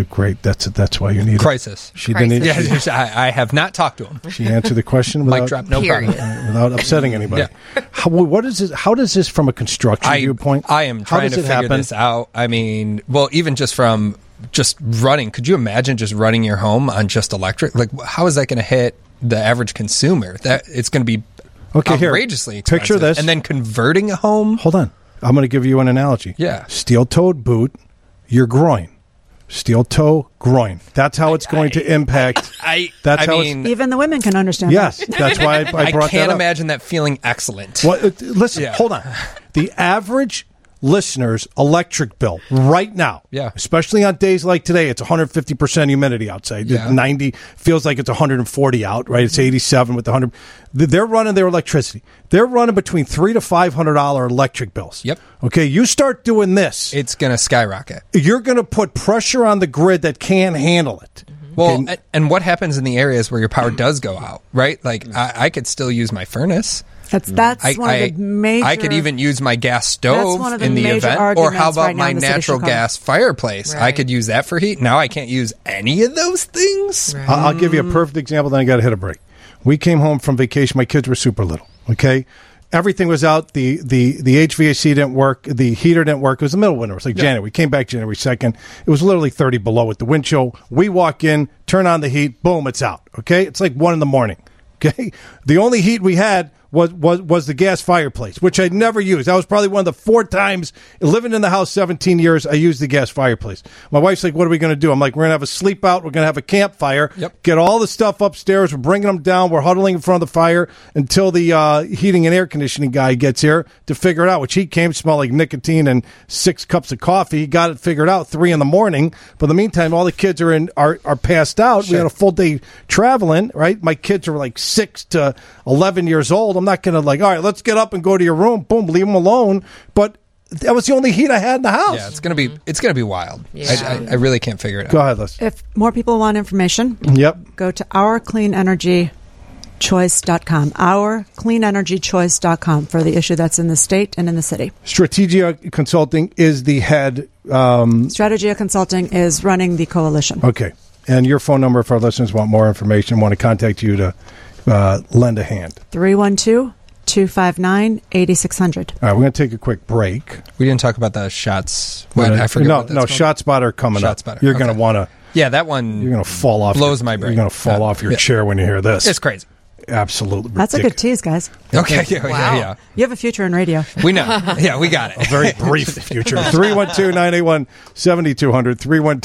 why you need crisis. She didn't. I have not talked to him. She answered the question without without upsetting anybody. Yeah. How does this from a construction viewpoint? I am trying to figure this out. I mean, well, even just from running. Could you imagine just running your home on just electric? Like, how is that going to hit the average consumer? That it's going to be outrageously expensive. Picture this. And then converting a home. Hold on. I'm going to give you an analogy. Yeah. Steel-toed boot, your groin. Steel-toe, groin. That's how it's going to impact. Even the women can understand that. Yes, that's why I brought that up. I can't imagine that feeling excellent. Well, listen, hold on. The average listener's electric bill right now, especially on days like today, it's 150% humidity outside. Yeah. 90 feels like it's 140 out, right? It's 87 with the 100. They're running their electricity. They're running between $300 to $500 electric bills. Yep. Okay, you start doing this, it's going to skyrocket. You're going to put pressure on the grid that can't handle it. Well, and what happens in the areas where your power does go out, right? Like, I could still use my furnace. That's one of the major... I could even use my gas stove in the event. Or how about my natural gas fireplace? Right. I could use that for heat. Now I can't use any of those things. Right. I'll give you a perfect example, then I got to hit a break. We came home from vacation. My kids were super little, okay? Everything was out. The HVAC didn't work. The heater didn't work. It was the middle of winter. It was like January. We came back January 2nd. It was literally 30 below with the wind chill. We walk in, turn on the heat, boom, it's out, okay? It's like 1 a.m, okay? The only heat we had was the gas fireplace, which I'd never used. That was probably one of the 4 times living in the house 17 years I used the gas fireplace. My wife's like, what are we going to do? I'm like, we're going to have a sleep out. We're going to have a campfire. Yep. Get all the stuff upstairs. We're bringing them down. We're huddling in front of the fire until the heating and air conditioning guy gets here to figure it out, which he came, smelled like nicotine and 6 cups of coffee. He got it figured out 3 a.m. But in the meantime, all the kids are passed out. Sure. We had a full day traveling, right? My kids are like 6 to 11 years old. I'm not going to all right, let's get up and go to your room. Boom, leave them alone. But that was the only heat I had in the house. Yeah, it's gonna be wild. Yeah. I really can't figure it out. Go ahead, Liz. If more people want information, Yep. go to ourcleanenergychoice.com. Ourcleanenergychoice.com for the issue that's in the state and in the city. Strategia Consulting is the head. Strategia Consulting is running the coalition. Okay. And your phone number, if our listeners want more information, want to contact you to lend a hand. 312-259-8600. All right, we're going to take a quick break. We didn't talk about the shots. I forget. No, what that's called. Shot Spotter coming Shot up. Spotter. You're going to want to. Yeah, that one. You're going to fall off. Blows my brain. You're going to fall off your chair when you hear this. It's crazy. Absolutely. That's a good tease, guys. Okay. Yeah. You have a future in radio. We know. Yeah, we got it. A very brief future. 312-981-7200.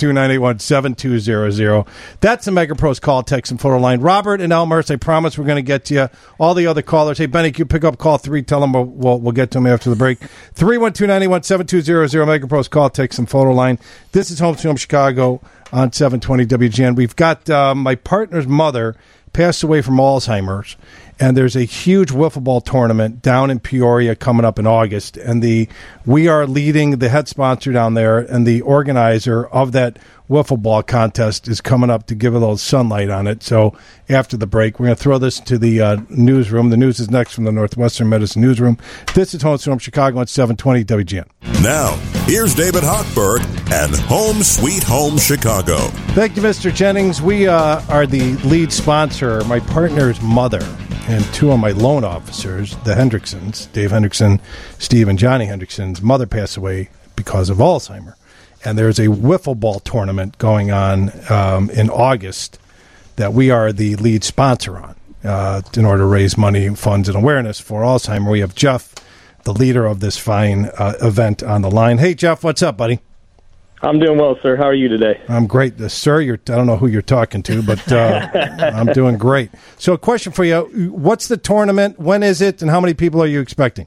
312-981-7200. That's the Mega Pros call, text, and photo line. Robert and Elmhurst, I promise we're going to get to you. All the other callers. Hey, Benny, can you pick up call 3? Tell them we'll get to them after the break. 312-981-7200. Mega Pros call, text, and photo line. This is Home Sweet Home Chicago on 720 WGN. We've got my partner's mother passed away from Alzheimer's, and there's a huge wiffle ball tournament down in Peoria coming up in August, and we are leading the head sponsor down there, and the organizer of that wiffle ball contest is coming up to give a little sunlight on it. So after the break, we're going to throw this to the newsroom. The news is next from the Northwestern Medicine newsroom. This is Home Sweet Home Chicago at 720 WGN. Now, here's David Hochberg and Home Sweet Home Chicago. Thank you, Mr. Jennings. We are the lead sponsor. My partner's mother and two of my loan officers, the Hendricksons, Dave Hendrickson, Steve and Johnny Hendrickson's mother passed away because of Alzheimer. And there's a wiffle ball tournament going on in August that we are the lead sponsor on in order to raise money, funds, and awareness for Alzheimer. We have Jeff, the leader of this fine event, on the line. Hey, Jeff, what's up, buddy? I'm doing well, sir. How are you today? I'm great. Sir, I don't know who you're talking to, but I'm doing great. So a question for you. What's the tournament? When is it? And how many people are you expecting?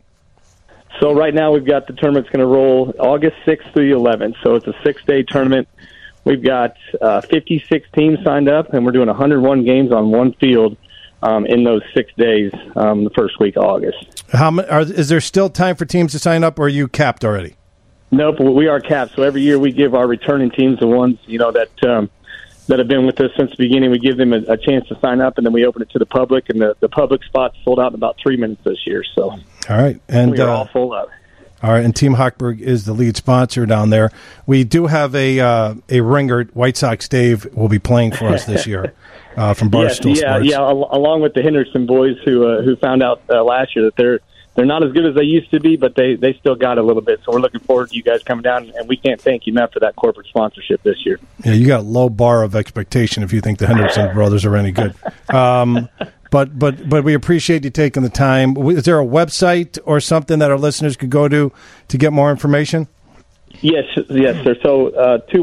So right now we've got the tournament's going to roll August 6th through the 11th. So it's a 6-day tournament. We've got 56 teams signed up, and we're doing 101 games on one field in those 6 days, the first week of August. Is there still time for teams to sign up, or are you capped already? Nope, we are capped. So every year we give our returning teams, the ones that have been with us since the beginning, we give them a chance to sign up, and then we open it to the public. And the public spots sold out in about 3 minutes this year. So all right, and we are all full up. All right, and Team Hochberg is the lead sponsor down there. We do have a ringer. White Sox Dave will be playing for us this year from Barstool Sports. Yeah, along with the Henderson boys who found out last year that they're not as good as they used to be, but they still got a little bit. So we're looking forward to you guys coming down, and we can't thank you enough for that corporate sponsorship this year. Yeah, you got a low bar of expectation if you think the Henderson brothers are any good. But we appreciate you taking the time. Is there a website or something that our listeners could go to get more information? Yes, sir. So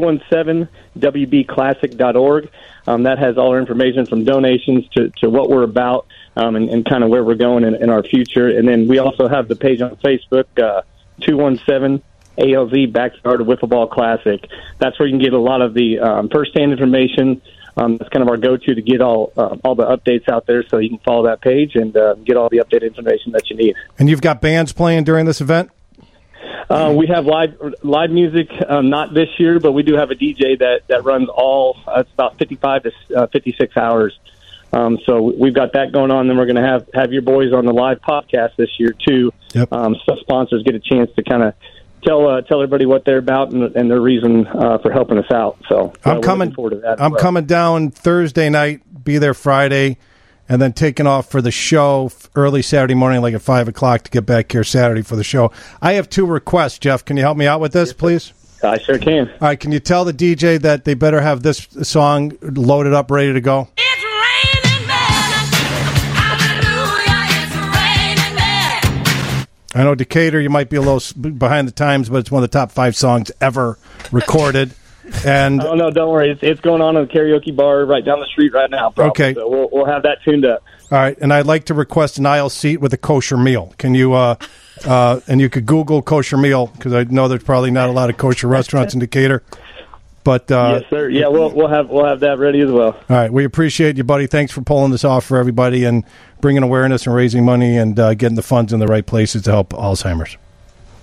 217wbclassic.org. That has all our information from donations to what we're about and kind of where we're going in our future. And then we also have the page on Facebook, 217 ALZ Backyard Wiffle Ball Classic. That's where you can get a lot of the first-hand information. That's kind of our go-to to get all the updates out there, so you can follow that page and get all the updated information that you need. And you've got bands playing during this event? We have live music, not this year, but we do have a DJ that runs it's about 55 to 56 hours. So we've got that going on. Then we're going to have your boys on the live podcast this year too. Yep. So sponsors get a chance to kind of tell everybody what they're about and their reason for helping us out. So I'm coming forward to that. I'm coming down Thursday night, be there Friday, and then taking off for the show early Saturday morning, like at 5 o'clock, to get back here Saturday for the show. I have 2 requests, Jeff. Can you help me out with this, please? I sure can. All right, can you tell the DJ that they better have this song loaded up, ready to go? It's raining men. Hallelujah, it's raining men. I know, Decatur, you might be a little behind the times, but it's one of the top 5 songs ever recorded. And oh no, don't worry. It's going on in the karaoke bar right down the street right now. Probably. Okay, so we'll have that tuned up. All right, and I'd like to request an aisle seat with a kosher meal. Can you? And you could Google kosher meal, because I know there's probably not a lot of kosher restaurants in Decatur. But yes, sir. Yeah, we'll have that ready as well. All right, we appreciate you, buddy. Thanks for pulling this off for everybody and bringing awareness and raising money and getting the funds in the right places to help Alzheimer's.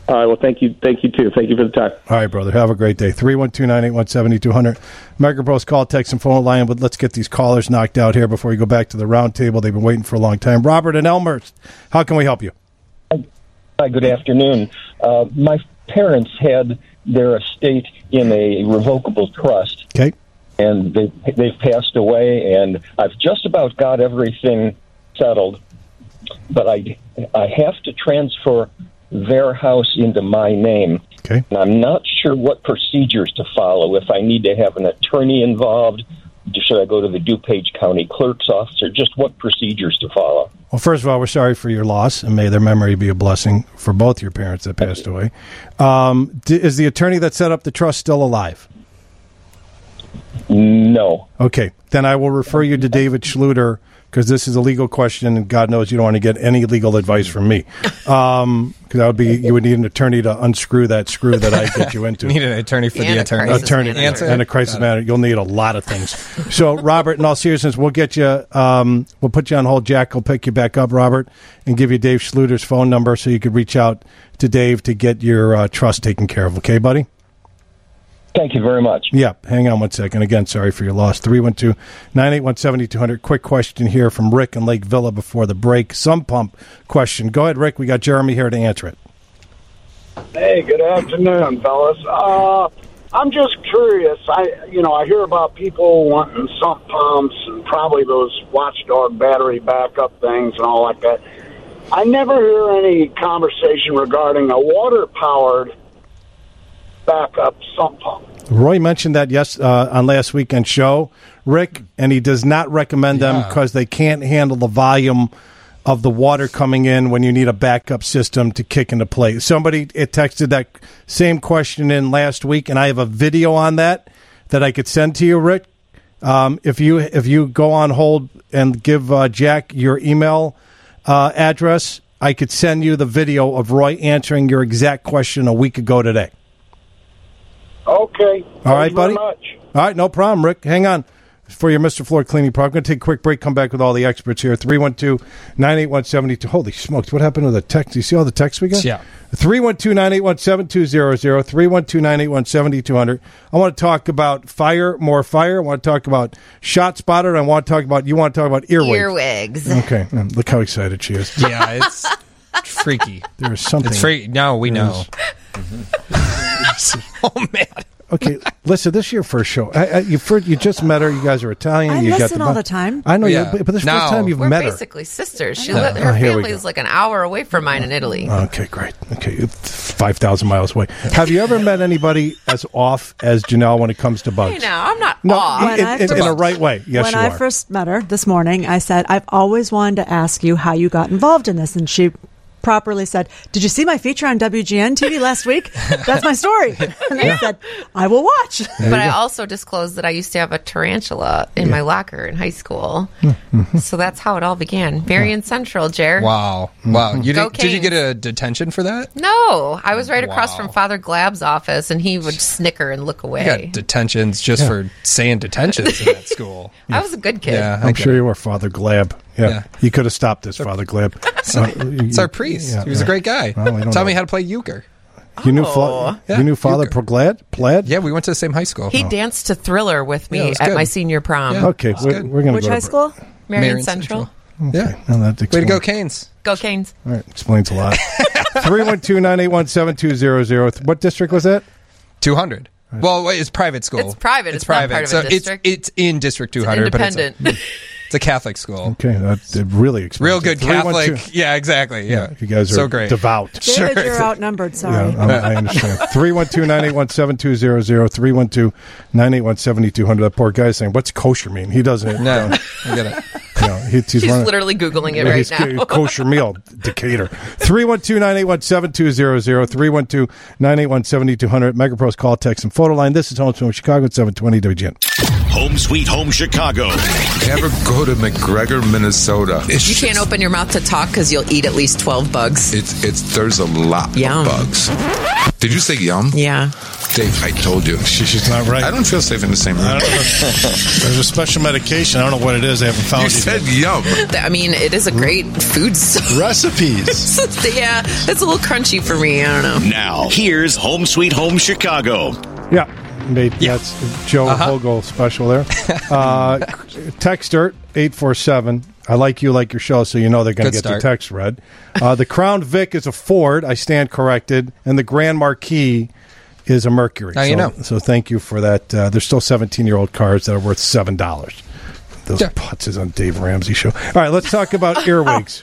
All right. Well, thank you. Thank you, too. Thank you for the time. All right, brother. Have a great day. 312-981-7200. Mega Bros call, text, and phone line. But let's get these callers knocked out here before we go back to the round table. They've been waiting for a long time. Robert in Elmhurst, how can we help you? Hi, good afternoon. My parents had their estate in a revocable trust. Okay. And they've passed away, and I've just about got everything settled. But I have to transfer their house into my name. Okay. And I'm not sure what procedures to follow. If I need to have an attorney involved, should I go to the DuPage County Clerk's office, or just what procedures to follow? Well, first of all, we're sorry for your loss, and may their memory be a blessing for both your parents that passed away. Is the attorney that set up the trust still alive? No. Okay. Then I will refer you to David Schluter, because this is a legal question, and God knows you don't want to get any legal advice from me. Because that would be, you would need an attorney to unscrew that screw that I get you into. Need an attorney for the attorney. And a crisis manager. You'll need a lot of things. So, Robert, in all seriousness, we'll get you. We'll put you on hold. Jack will pick you back up, Robert, and give you Dave Schluter's phone number so you could reach out to Dave to get your trust taken care of. Okay, buddy? Thank you very much. Yeah, hang on one second. Again, sorry for your loss. 312-981-7200. Quick question here from Rick in Lake Villa before the break. Sump pump question. Go ahead, Rick. We got Jeremy here to answer it. Hey, good afternoon, fellas. I'm just curious. I hear about people wanting sump pumps and probably those watchdog battery backup things and all like that. I never hear any conversation regarding a water-powered backup sump pump. Roy mentioned that on last weekend's show, Rick, and he does not recommend them because they can't handle the volume of the water coming in when you need a backup system to kick into place. Somebody texted that same question in last week, and I have a video on that I could send to you, Rick. If you go on hold and give Jack your email address, I could send you the video of Roy answering your exact question a week ago today. Okay. All right, buddy? Very much. All right, no problem, Rick. Hang on for your Mr. Floor Cleaning Pro. I'm going to take a quick break, come back with all the experts here. 312-981-72. Holy smokes, what happened to the text? Do you see all the texts we got? Yeah. 312-981-7200, 312-981-7200. I want to talk about more fire. I want to talk about Shot Spotter. And you want to talk about earwigs. Earwigs. Okay, look how excited she is. Yeah, it's freaky. There is something. It's freaky. No, we know. Oh, man. Okay, listen, this is your first show. You just met her. You guys are Italian. I you listen all the time. I know, but this is the first time you've We're met her. basically sisters. Her Her family is like an hour away from mine in Italy. Okay, great. Okay, 5,000 miles away. Have you ever met anybody as off as Janelle when it comes to bugs? Hey, now, I'm not No, off. in a right way. Yes, when you I are. first met her this morning, I said, I've always wanted to ask you how you got involved in this. And she properly said, did you see my feature on WGN TV last week? That's my story. And I said, I will watch. But I also disclosed that I used to have a tarantula in my locker in high school. So that's how it all began. Marion Central, Jer. Wow. Did you Canes. get a detention for that? No, I was right across from Father Glab's office, and he would snicker and look I away. got detentions just for saying detentions in that school. I was a good kid. Yeah, I'm sure you were Father Glab. Yeah. He could have stopped this, Father Glab. It's our priest. He was a great guy. Well, Taught me how to play euchre. You knew Father Plaid? Yeah, we went to the same high school. He danced to Thriller with Yeah, it me was at good. my senior prom. Yeah, Okay, we're going to Which go high to school? Marion Central. Yeah. Well, that Way to explains- go, Canes. Go Canes. All right, explains a lot. 312-981-7200. What district was that? 200. Well, it's private school. It's private. It's not part of a so district. It's in District 200. It's independent. But it's a Catholic school. Okay, that really explains Real it. good 312 Catholic. Yeah, exactly. Yeah. You guys are so great. devout. David, you're outnumbered. Sorry. Yeah, I understand. 312-981-7200, 312-981-7200. That poor guy's saying, what's kosher mean? He doesn't. No, I get it. He's She's running, literally Googling it he's right now. Kosher meal, Decatur. 312-981-7200, 312-981-7200. Megapro's call, text, and photo line. This is Home Swim Chicago at 720 WGN. Home Sweet Home Chicago. Ever go to McGregor, Minnesota? You can't open your mouth to talk because you'll eat at least 12 bugs. There's a lot Yum. of bugs. Did you say yum? Yeah. Dave, I told you. She's not right. I don't feel safe in the same room. There's a special medication. I don't know what it is. I haven't found You it said yet. yum. I mean, it is a great food recipes. Yeah, it's a little crunchy for me. I don't know. Now, here's Home Sweet Home Chicago. Yeah. That's Joe Hogle special there. Texter 847. I like you, like your show, so you know they're going to get the text read. The Crown Vic is a Ford. I stand corrected. And the Grand Marquis is a Mercury. Now you know. So thank you for that. There's still 17-year-old cars that are worth $7. Those putzes on Dave Ramsey show. All right, let's talk about earwigs.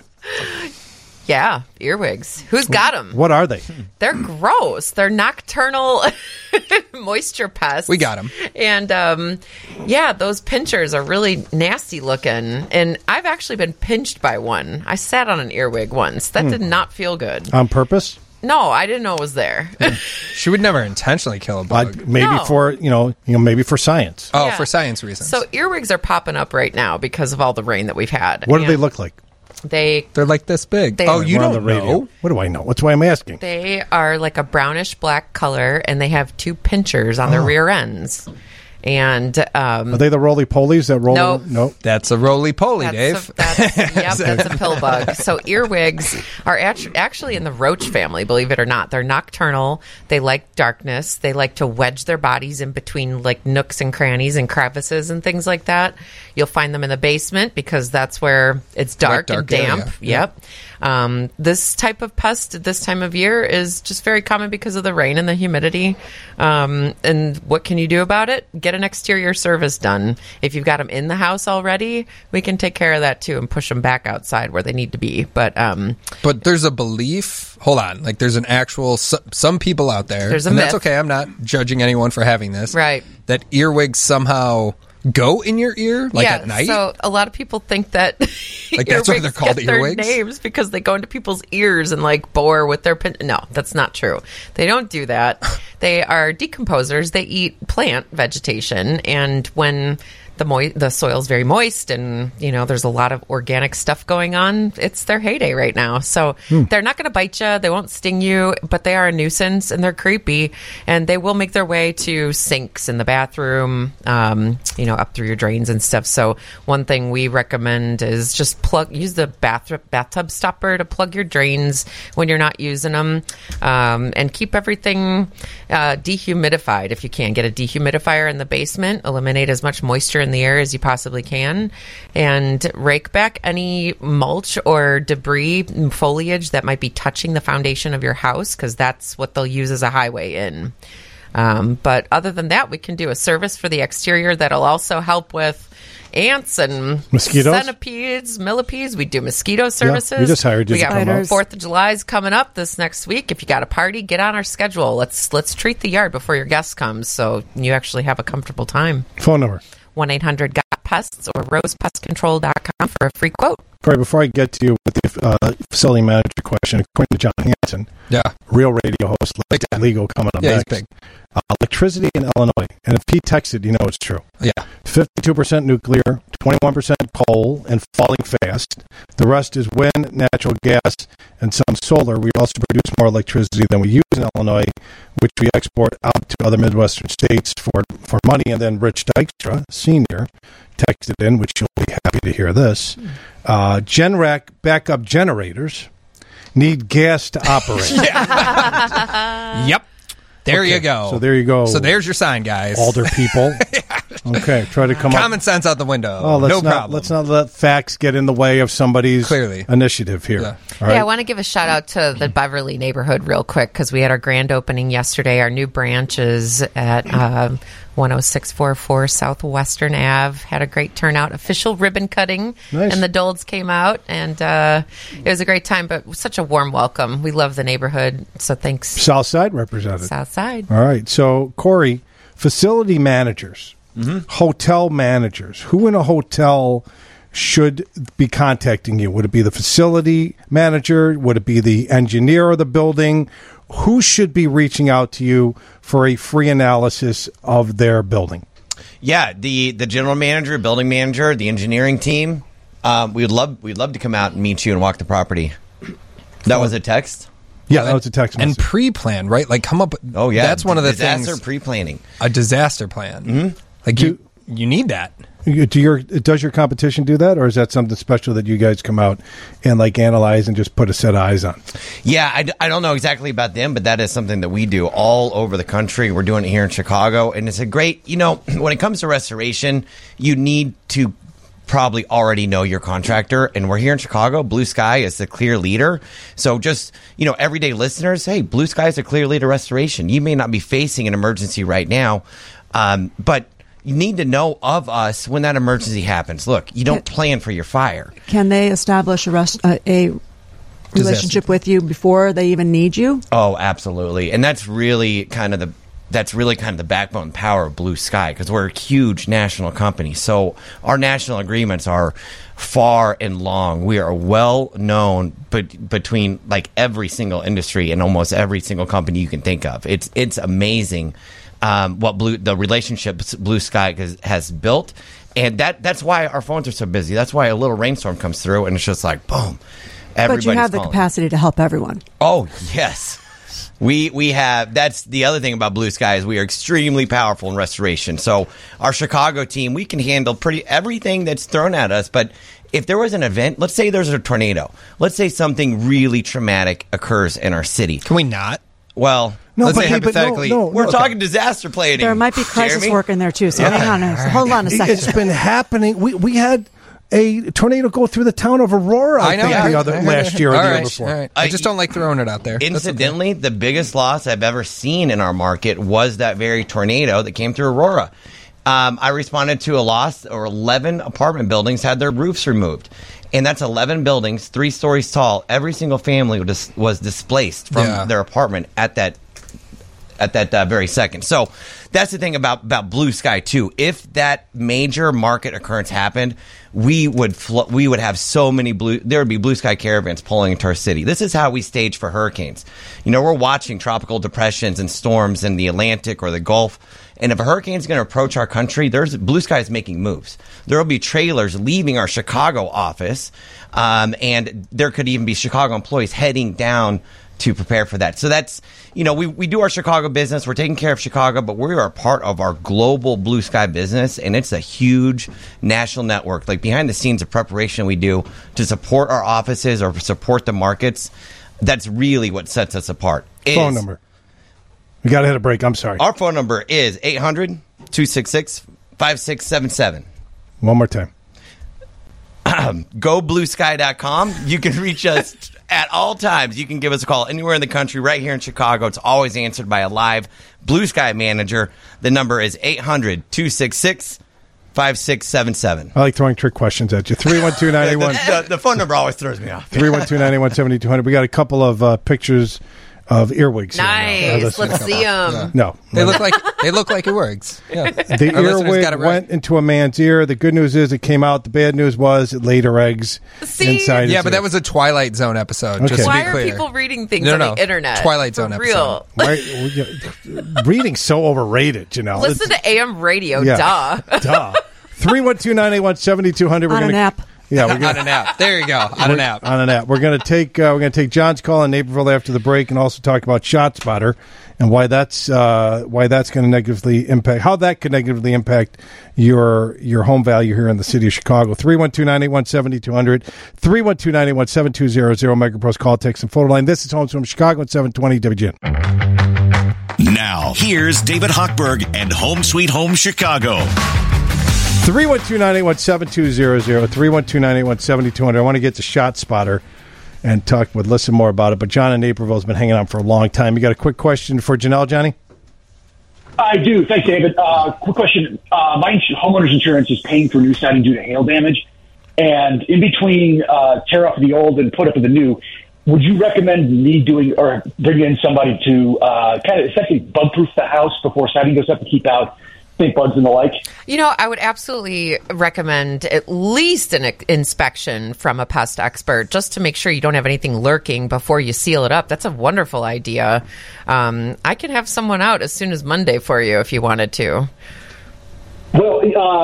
Yeah, earwigs. Who's got them? What are they? They're gross. They're nocturnal moisture pests. We got them. And, those pinchers are really nasty looking. And I've actually been pinched by one. I sat on an earwig once. That did not feel good. On purpose? No, I didn't know it was there. She would never intentionally kill a bug. Maybe for maybe for science. Oh, Yeah. for science reasons. So earwigs are popping up right now because of all the rain that we've had. What do they look like? They're like this big. They- You We're on don't the radio. know? What do I know? That's why I'm asking. They are like a brownish black color, and they have two pinchers on their rear ends. And Are they the roly-polies that roll? Nope. Nope. That's a roly-poly, Dave. That's a pill bug. So earwigs are actually in the roach family, believe it or not. They're nocturnal. They like darkness. They like to wedge their bodies in between like nooks and crannies and crevices and things like that. You'll find them in the basement because that's where it's dark and damp. area. Yep. This type of pest at this time of year is just very common because of the rain and the humidity. And what can you do about it? Get an exterior service done. If you've got them in the house already, we can take care of that too and push them back outside where they need to be. But there's a belief. Hold on. Like there's an actual, some people out there. There's a and that's myth. okay. I'm not judging anyone for having this. Right. That earwigs somehow go in your ear at night. So a lot of people think that like that's why they're called get their earwigs. names because they go into people's ears and like bore with their pin. No, that's not true. They don't do that. They are decomposers. They eat plant vegetation, and when the soil's very moist and there's a lot of organic stuff going on, it's their heyday right now. So they're not going to bite you, they won't sting you, but they are a nuisance and they're creepy, and they will make their way to sinks in the bathroom, up through your drains and stuff. So one thing we recommend is just use the bathtub stopper to plug your drains when you're not using them, and keep everything dehumidified if you can. Get a dehumidifier in the basement, eliminate as much moisture in the air as you possibly can, and rake back any mulch or debris foliage that might be touching the foundation of your house, because that's what they'll use as a highway in. But other than that, we can do a service for the exterior that'll also help with ants and mosquitoes, centipedes, millipedes. We do mosquito services. we just hired you We to got come out. 4th of July's coming up this next week. If you got a party, get on our schedule. Let's treat the yard before your guest comes, so you actually have a comfortable time. Phone number 1-800-GOT-PESTS or rosepestcontrol.com for a free quote. Corey, before I get to you with the facility manager question, according to John Hanson, real radio host, legal coming up Yeah, he's next. big. Electricity in Illinois, and if he texted, you know it's true. Yeah. 52% nuclear, 21% coal, and falling fast. The rest is wind, natural gas, and some solar. We also produce more electricity than we use in Illinois, which we export out to other Midwestern states for money. And then Rich Dykstra, Sr., texted in, which you'll be happy to hear this. Generac backup generators need gas to operate. Yep. There you go. So there you go. So there's your sign, guys. Older people. Okay, try to come up. Common sense out the window. Oh, no problem. Let's not let facts get in the way of somebody's initiative here. Yeah. All right? Yeah, I want to give a shout out to the Beverly neighborhood real quick because we had our grand opening yesterday. Our new branch is at 10644 Southwestern Ave. Had a great turnout. Official ribbon cutting. Nice. And the Dolds came out, and it was a great time, but such a warm welcome. We love the neighborhood, so thanks. South Side represented. South Side. All right. So, Corey, facility managers, hotel managers, who in a hotel should be contacting you? Would it be the facility manager? Would it be the engineer of the building? Who should be reaching out to you for a free analysis of their building? Yeah, the general manager, building manager, the engineering team. We'd love to come out and meet you and walk the property. That was a text. Yeah, that was a text and message. pre-plan, right? Like come up. Oh yeah, that's one of the disaster things. pre-planning. A disaster plan. Mm-hmm. Like you need that. Does your competition do that, or is that something special that you guys come out and like analyze and just put a set of eyes on? Yeah, I don't know exactly about them, but that is something that we do all over the country. We're doing it here in Chicago, and it's a great, when it comes to restoration, you need to probably already know your contractor, and we're here in Chicago. Blue Sky is the clear leader. So just, everyday listeners, hey, Blue Sky is a clear leader restoration. You may not be facing an emergency right now, but you need to know of us when that emergency happens. Look, you don't plan for your fire. Can they establish a relationship with you before they even need you? Oh, absolutely. And that's really kind of the backbone power of Blue Sky, because we're a huge national company. So our national agreements are far and long. We are well known between like every single industry and almost every single company you can think of. It's amazing what the relationships Blue Sky has built, and that's why our phones are so busy. That's why a little rainstorm comes through and it's just like boom. But you have the capacity to help everyone. Oh yes. We have, that's the other thing about Blue Sky is we are extremely powerful in restoration. So our Chicago team, we can handle everything that's thrown at us. But if there was an event, let's say there's a tornado, let's say something really traumatic occurs in our city. Can we not? Well, No, let's but say hey, but hypothetically, we're talking disaster planning. There might be crisis Jeremy? work in there too. So hang on, hold on a second. It's been happening. We had a tornado go through the town of Aurora. I think last year or the year before. All right. I just don't like throwing it out there. Incidentally, the biggest loss I've ever seen in our market was that very tornado that came through Aurora. I responded to a loss, or 11 apartment buildings had their roofs removed. And that's 11 buildings, 3 stories tall. Every single family was displaced from their apartment at that very second. So that's the thing about Blue Sky too. If that major market occurrence happened, we would have so many there would be Blue Sky caravans pulling into our city. This is how we stage for hurricanes. We're watching tropical depressions and storms in the Atlantic or the Gulf. And if a hurricane is going to approach our country, Blue Sky is making moves. There will be trailers leaving our Chicago office, and there could even be Chicago employees heading down to prepare for that. So that's, we do our Chicago business. We're taking care of Chicago, but we are a part of our global Blue Sky business, and it's a huge national network. Like behind the scenes of preparation we do to support our offices or support the markets, that's really what sets us apart. Phone number. We got to hit a break. I'm sorry. Our phone number is 800-266-5677. One more time. GoBlueSky.com. You can reach us at all times. You can give us a call anywhere in the country, right here in Chicago. It's always answered by a live Blue Sky manager. The number is 800-266-5677. I like throwing trick questions at you. 312-981. The phone number always throws me off. 312-981-7200. We got a couple of pictures of earwigs. Nice. Let's see them. No. They look like it works. Yeah. The earwig went into a man's ear. The good news is it came out. The bad news was it laid her eggs inside his Yeah, but ear. that was a Twilight Zone episode. Okay. Just to Why be are clear. people reading things No, on no. the internet? Twilight Zone For episode. real. Reading's so overrated, Listen to AM radio. Yeah. Duh. 312-981-7200. On an app. Yeah, we're On an app. There you go. On an app. On an app. We're going to take John's call in Naperville after the break, and also talk about ShotSpotter and why that's going to negatively impact, how that could negatively impact your home value here in the city of Chicago. 312-981-7200, 312-981-7200, MegaPros call, text, and photo line. This is Homes from Chicago at 720 WGN. Now, here's David Hochberg and Home Sweet Home Chicago. 312-981-7200, 312-981-7200. I want to get to ShotSpotter and listen more about it. But John in Naperville has been hanging out for a long time. You got a quick question for Janelle, Johnny? I do. Thanks, David. Quick question. My homeowner's insurance is paying for new siding due to hail damage. And in between tear off the old and put up the new, would you recommend me doing or bringing in somebody to kind of essentially bug-proof the house before siding goes up to keep out stink bugs and the like? I would absolutely recommend at least an inspection from a pest expert just to make sure you don't have anything lurking before you seal it up. That's a wonderful idea. I can have someone out as soon as Monday for you if you wanted to. Well,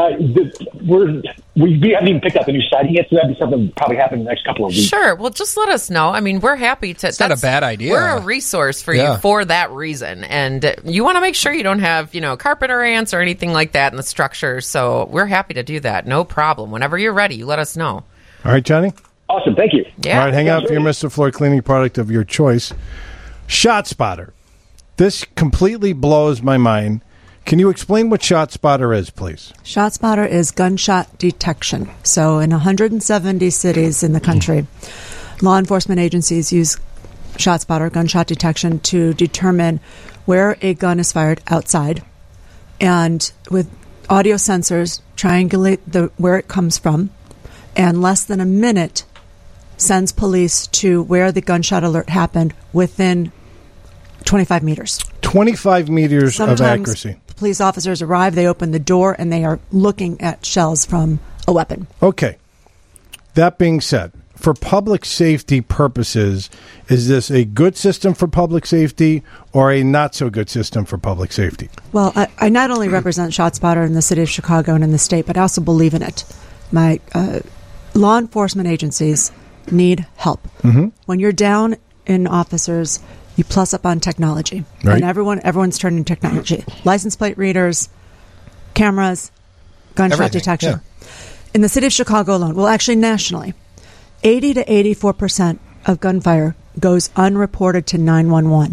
we haven't even picked up the new siding yet, so that'd be something that probably happen in the next couple of weeks. Sure. Well, just let us know. I mean, we're happy to. It's not a bad idea. We're a resource for Yeah. you for that reason, and you want to make sure you don't have carpenter ants or anything like that in the structure. So we're happy to do that. No problem. Whenever you're ready, you let us know. All right, Johnny? Awesome. Thank you. Yeah. All right, hang out for your Mr. Floor cleaning product of your choice. ShotSpotter. This completely blows my mind. Can you explain what ShotSpotter is, please? ShotSpotter is gunshot detection. So in 170 cities in the country, law enforcement agencies use ShotSpotter, gunshot detection, to determine where a gun is fired outside. And with audio sensors, triangulate where it comes from. And less than a minute sends police to where the gunshot alert happened within 25 meters. 25 meters Sometimes of accuracy. Police officers arrive, they open the door, and they are looking at shells from a weapon. Okay. That being said, for public safety purposes, is this a good system for public safety or a not so good system for public safety? Well, I not only represent ShotSpotter in the city of Chicago and in the state, but I also believe in it. My law enforcement agencies need help. Mhm. When you're down in officers, you plus up on technology. Right. And everyone's turning to technology. License plate readers, cameras, gunshot Everything, detection. In the city of Chicago alone, well, actually nationally, 80 to 84% of gunfire goes unreported to 911.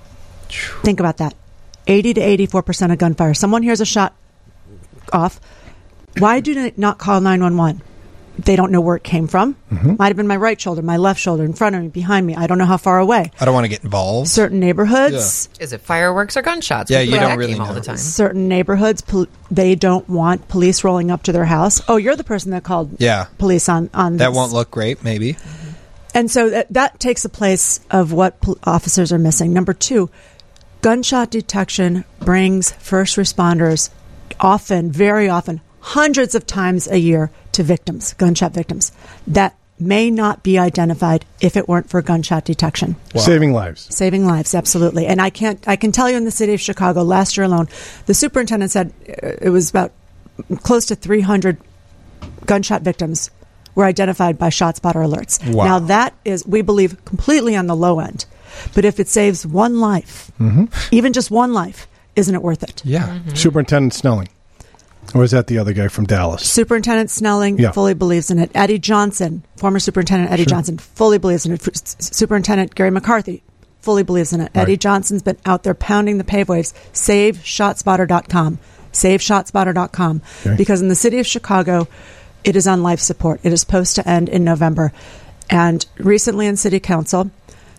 Think about that. 80 to 84% of gunfire. Someone hears a shot off. Why do they not call 911? They don't know where it came from. Might have been my right shoulder, my left shoulder, in front of me, behind me. I don't know how far away. I don't want to get involved. Certain neighborhoods, Is it fireworks or gunshots? Yeah, We you play don't that really game all know. the time. certain neighborhoods, they don't want police rolling up to their house. Oh, you're the person that called Yeah. police on That this. won't look great, maybe. And so that takes the place of what officers are missing. Number two, gunshot detection brings first responders often, very often, hundreds of times a year to victims, gunshot victims, that may not be identified if it weren't for gunshot detection. Saving lives. Saving lives, absolutely. And I can tell you in the city of Chicago, last year alone, the superintendent said it was about close to 300 gunshot victims were identified by ShotSpotter alerts. Wow. Now that is, we believe, completely on the low end. But if it saves one life, even just one life, isn't it worth it? Yeah. Superintendent Snelling. Or is that the other guy from Dallas? Superintendent Snelling Yeah. fully believes in it. Eddie Johnson, former Superintendent Eddie Johnson, fully believes in it. Superintendent Gary McCarthy fully believes in it. Right. Eddie Johnson's been out there pounding the pave waves. SaveShotSpotter.com. SaveShotSpotter.com. Okay. Because in the city of Chicago, it is on life support. It is supposed to end in November. And recently in City Council,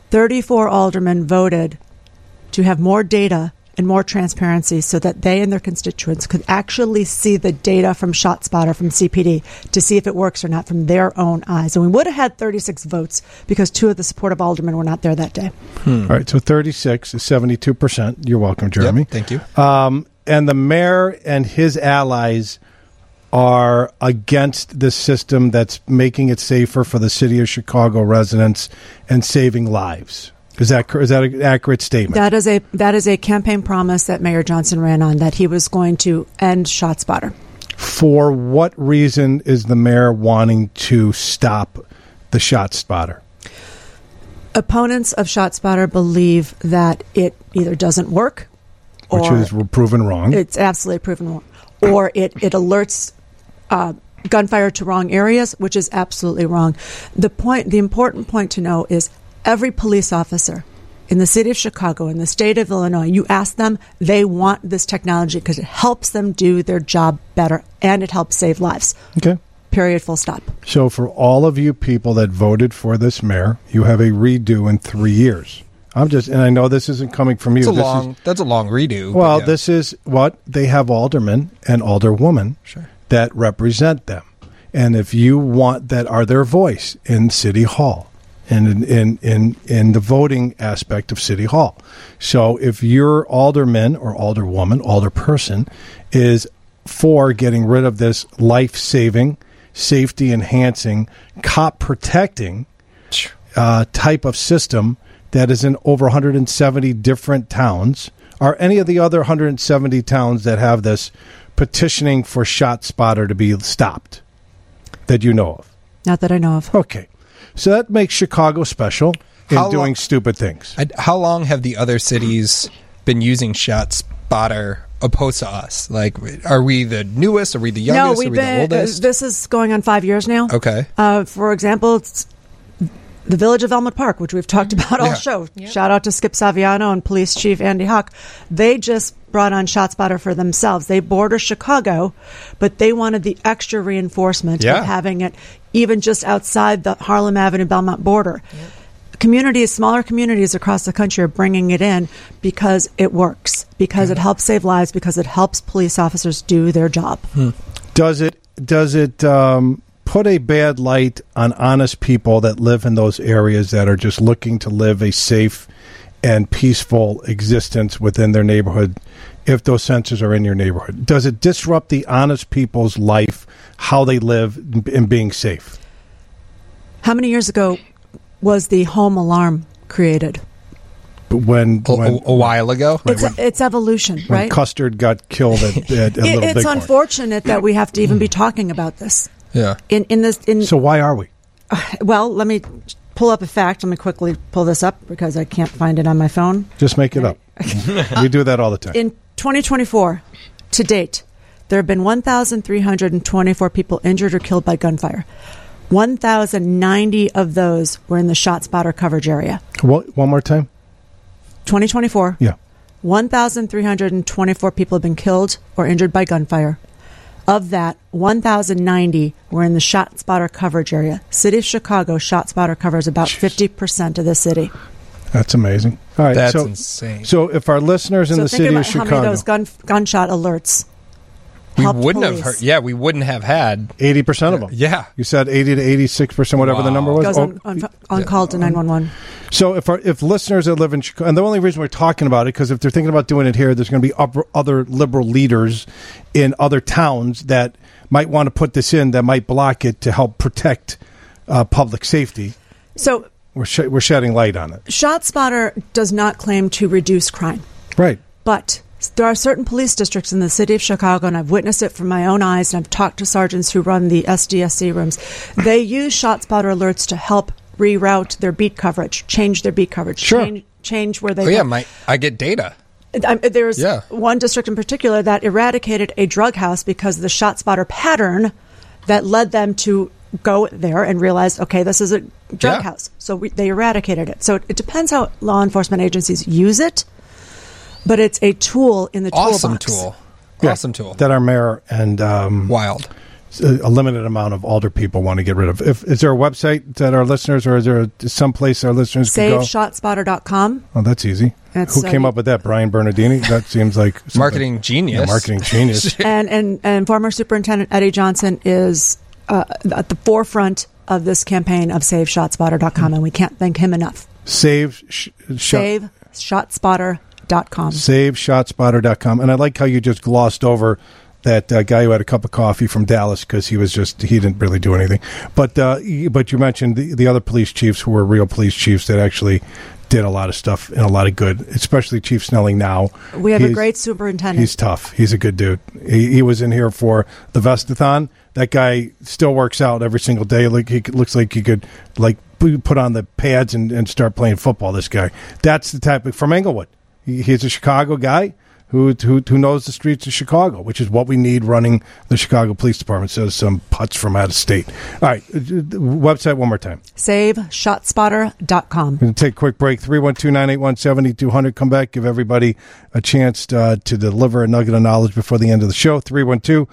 34 aldermen voted to have more data and more transparency so that they and their constituents could actually see the data from ShotSpotter, from CPD, to see if it works or not from their own eyes. And we would have had 36 votes because two of the supportive aldermen were not there that day. All right, so 36 is 72%. You're welcome, Jeremy. Yep, thank you. And the mayor and his allies are against this system that's making it safer for the city of Chicago residents and saving lives. Is that an accurate statement? That is a campaign promise that Mayor Johnson ran on, that he was going to end ShotSpotter. For what reason is the mayor wanting to stop the ShotSpotter? Opponents of ShotSpotter believe that it either doesn't work, Which or is proven wrong. it's absolutely proven wrong, or it alerts gunfire to wrong areas, which is absolutely wrong. The important point to know is every police officer in the city of Chicago, in the state of Illinois, you ask them, they want this technology because it helps them do their job better and it helps save lives. Okay. Period, full stop. So for all of you people that voted for this mayor, you have a redo in 3 years. And I know this isn't coming from you. That's a long redo. Well, but yeah. this is what they have aldermen and alderwomen that represent them. And if you want that are their voice in City Hall and in the voting aspect of City Hall. So if your alderman or alderwoman, alderperson is for getting rid of this life-saving, safety-enhancing, cop-protecting type of system that is in over 170 different towns, are any of the other 170 towns that have this petitioning for ShotSpotter to be stopped that you know of? Not that I know of. Okay. So that makes Chicago special in How doing lo- stupid things. How long have the other cities been using ShotSpotter opposed to us? Like, are we the newest? Are we the youngest? No, are we've we the been. oldest? This is going on 5 years now. Okay. For example, it's the village of Elmwood Park, which we've talked about all show. Shout out to Skip Saviano and Police Chief Andy Hawk. They just brought on ShotSpotter for themselves. They border Chicago, but they wanted the extra reinforcement of having it even just outside the Harlem Avenue Belmont border. Communities, smaller communities across the country are bringing it in because it works, because it helps save lives, because it helps police officers do their job. Does it put a bad light on honest people that live in those areas that are just looking to live a safe and peaceful existence within their neighborhood if those sensors are in your neighborhood? Does it disrupt the honest people's life, how they live, in being safe? How many years ago was the home alarm created? When a while ago? It's evolution, when right? Custard got killed at Little It's Bighorn. unfortunate that we have to even be talking about this. Yeah. So why are we? Well, let me pull up a fact. Let me quickly pull this up because I can't find it on my phone. Just make it up. We do that all the time. In 2024, to date, there have been 1,324 people injured or killed by gunfire. 1,090 of those were in the ShotSpotter coverage area. What, one more time? 2024. Yeah. 1,324 people have been killed or injured by gunfire. Of that, 1,090 were in the ShotSpotter coverage area. City of Chicago, ShotSpotter covers about 50% of the city. That's amazing. All right, That's so, insane. So if our listeners in So the think city about of how Chicago, many of those gunshot alerts We helped wouldn't police. have heard. Yeah, we wouldn't have had 80% of them. Yeah. You said 80 to 86%, whatever the number was. Goes on call to 911. So if listeners that live in Chicago, and the only reason we're talking about it, because if they're thinking about doing it here, there's going to be other liberal leaders in other towns that might want to put this in that might block it to help protect public safety. So We're shedding light on it. ShotSpotter does not claim to reduce crime. Right. But there are certain police districts in the city of Chicago, and I've witnessed it from my own eyes, and I've talked to sergeants who run the SDSC rooms. They use ShotSpotter alerts to help reroute their beat coverage, change their beat coverage, change where they go. I get data. There's one district in particular that eradicated a drug house because of the ShotSpotter pattern that led them to go there and realize, okay, this is a drug house. So they eradicated it. So it depends how law enforcement agencies use it, but it's a tool in the Awesome toolbox. tool. Awesome tool. That our mayor and Wild. a limited amount of alder people want to get rid of. Is there a website that our listeners, or is there some place our listeners can go? SaveShotSpotter.com. Oh, that's easy. Who came up with that? Brian Bernardini? That seems like something. Marketing genius. Yeah, marketing genius. and former Superintendent Eddie Johnson is at the forefront of this campaign of SaveShotSpotter.com, and we can't thank him enough. SaveShotSpotter.com. SaveShotSpotter.com. And I like how you just glossed over that guy who had a cup of coffee from Dallas because he didn't really do anything. But you mentioned the other police chiefs who were real police chiefs that actually did a lot of stuff and a lot of good, especially Chief Snelling now. We have a great superintendent. He's tough. He's a good dude. He was in here for the Vestathon. That guy still works out every single day. Like he looks like he could put on the pads and start playing football. This guy. That's the type from Englewood. He's a Chicago guy who knows the streets of Chicago, which is what we need running the Chicago Police Department. Says some putz from out of state. All right, website one more time. SaveShotSpotter.com. We're going to take a quick break. 312-981-7200. Come back, give everybody a chance to deliver a nugget of knowledge before the end of the show. 312-981-7200.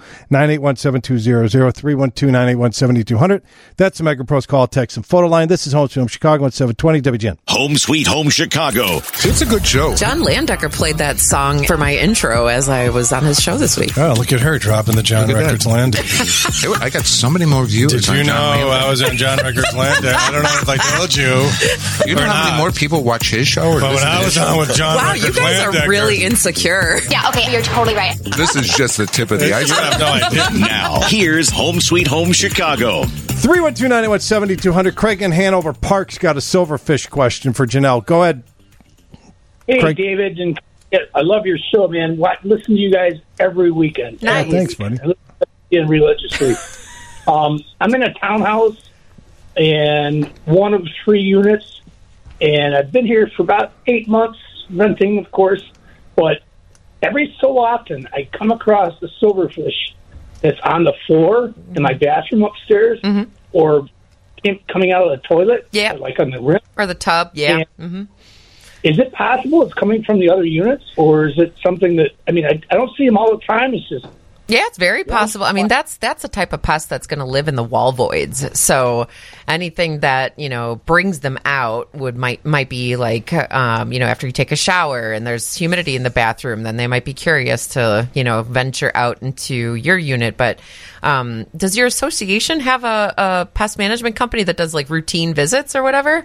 312-981-7200. That's the MegaPros call, text, and photo line. This is Home Sweet Home Chicago at 720 WGN. Home Sweet Home Chicago. It's a good show. John Landecker played that song for my intro as I was on his show this week. Oh, look at her dropping the John Records land. I got so many more viewers. Did you know I was on John Records land? I don't know if I told you. You know how many more people watch his show? Or but when I was on with John wow, Records you guys Landecker, are really insecure. Yeah, okay, you're totally right. This is just the tip of the iceberg. You have no idea. Now, here's Home Sweet Home Chicago. 312-981-7200. Craig in Hanover Park's got a silverfish question for Janelle. Go ahead. Hey, Craig. David and I love your show, man. Listen to you guys every weekend. Nice. Thanks, buddy. I listen religiously. I'm in a townhouse and one of 3 units, and I've been here for about 8 months, renting, of course, but every so often I come across the silverfish that's on the floor in my bathroom upstairs or coming out of the toilet, like on the rim. Or the tub, yeah. Is it possible it's coming from the other units, or is it something that, I don't see them all the time. It's just... Yeah, it's very possible. I mean, that's a type of pest that's going to live in the wall voids. So anything that, brings them out might be like, after you take a shower and there's humidity in the bathroom, then they might be curious to, venture out into your unit. But does your association have a pest management company that does like routine visits or whatever?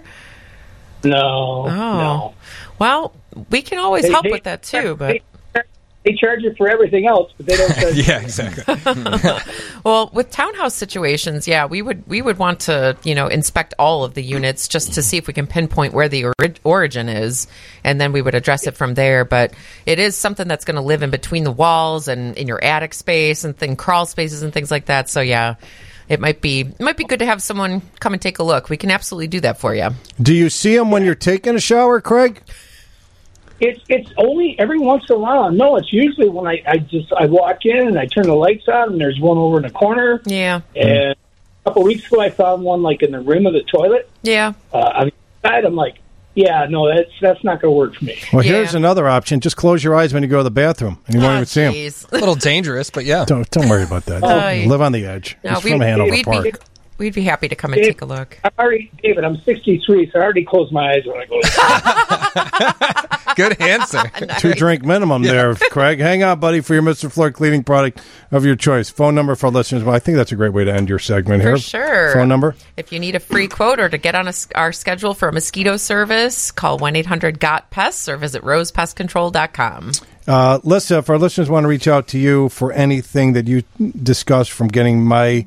No. Well, we can always help with that too, but... They charge you for everything else, but they don't charge Yeah, exactly. Well, with townhouse situations, we would want to, inspect all of the units just to see if we can pinpoint where the origin is, and then we would address it from there. But it is something that's going to live in between the walls and in your attic space and crawl spaces and things like that. So, it might be good to have someone come and take a look. We can absolutely do that for you. Do you see them when you're taking a shower, Craig? It's only every once in a while. No, it's usually when I walk in and I turn the lights on and there's one over in the corner. Yeah. And a couple of weeks ago I found one like in the rim of the toilet. Yeah. On the side, I'm like, no, that's not going to work for me. Well, here's another option. Just close your eyes when you go to the bathroom and you won't even see them. A little dangerous, but yeah. Don't worry about that. Live on the edge. No, it's from Hanover Park. We'd be happy to come and take a look. David, I'm 63, so I already close my eyes when I go to the Good answer. Nice. 2-drink minimum there, Craig. Hang on, buddy, for your Mr. Floyd cleaning product of your choice. Phone number for listeners. Well, I think that's a great way to end your segment here. For sure. Phone number? If you need a free quote or to get on our schedule for a mosquito service, call 1-800-GOT-PESTS or visit rosepestcontrol.com. Lisa, if our listeners want to reach out to you for anything that you discussed, from getting my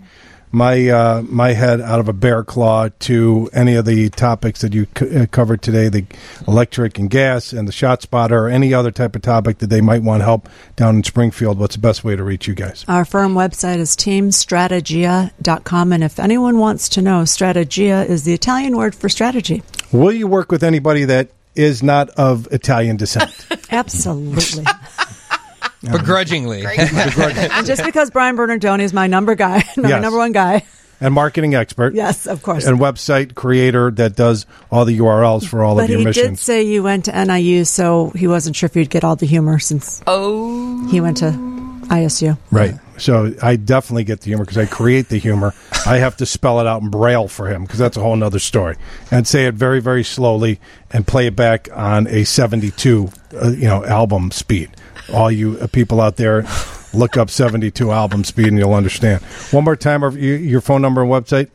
head out of a bear claw to any of the topics that you covered today, the electric and gas and the shot spotter, or any other type of topic that they might want help down in Springfield, what's the best way to reach you guys? Our firm website is teamstrategia.com, and if anyone wants to know, strategia is the Italian word for strategy. Will you work with anybody that is not of Italian descent? Absolutely. Begrudgingly. And just because Brian Bernardoni is my number one guy. And marketing expert. Yes, of course. And website creator that does all the URLs for all of your missions. But he did say you went to NIU, so he wasn't sure if you'd get all the humor since he went to ISU. Right. So I definitely get the humor because I create the humor. I have to spell it out in Braille for him because that's a whole other story. And say it very, very slowly and play it back on a 72, album speed. All you people out there, look up 72 album speed and you'll understand. One more time, your phone number and website?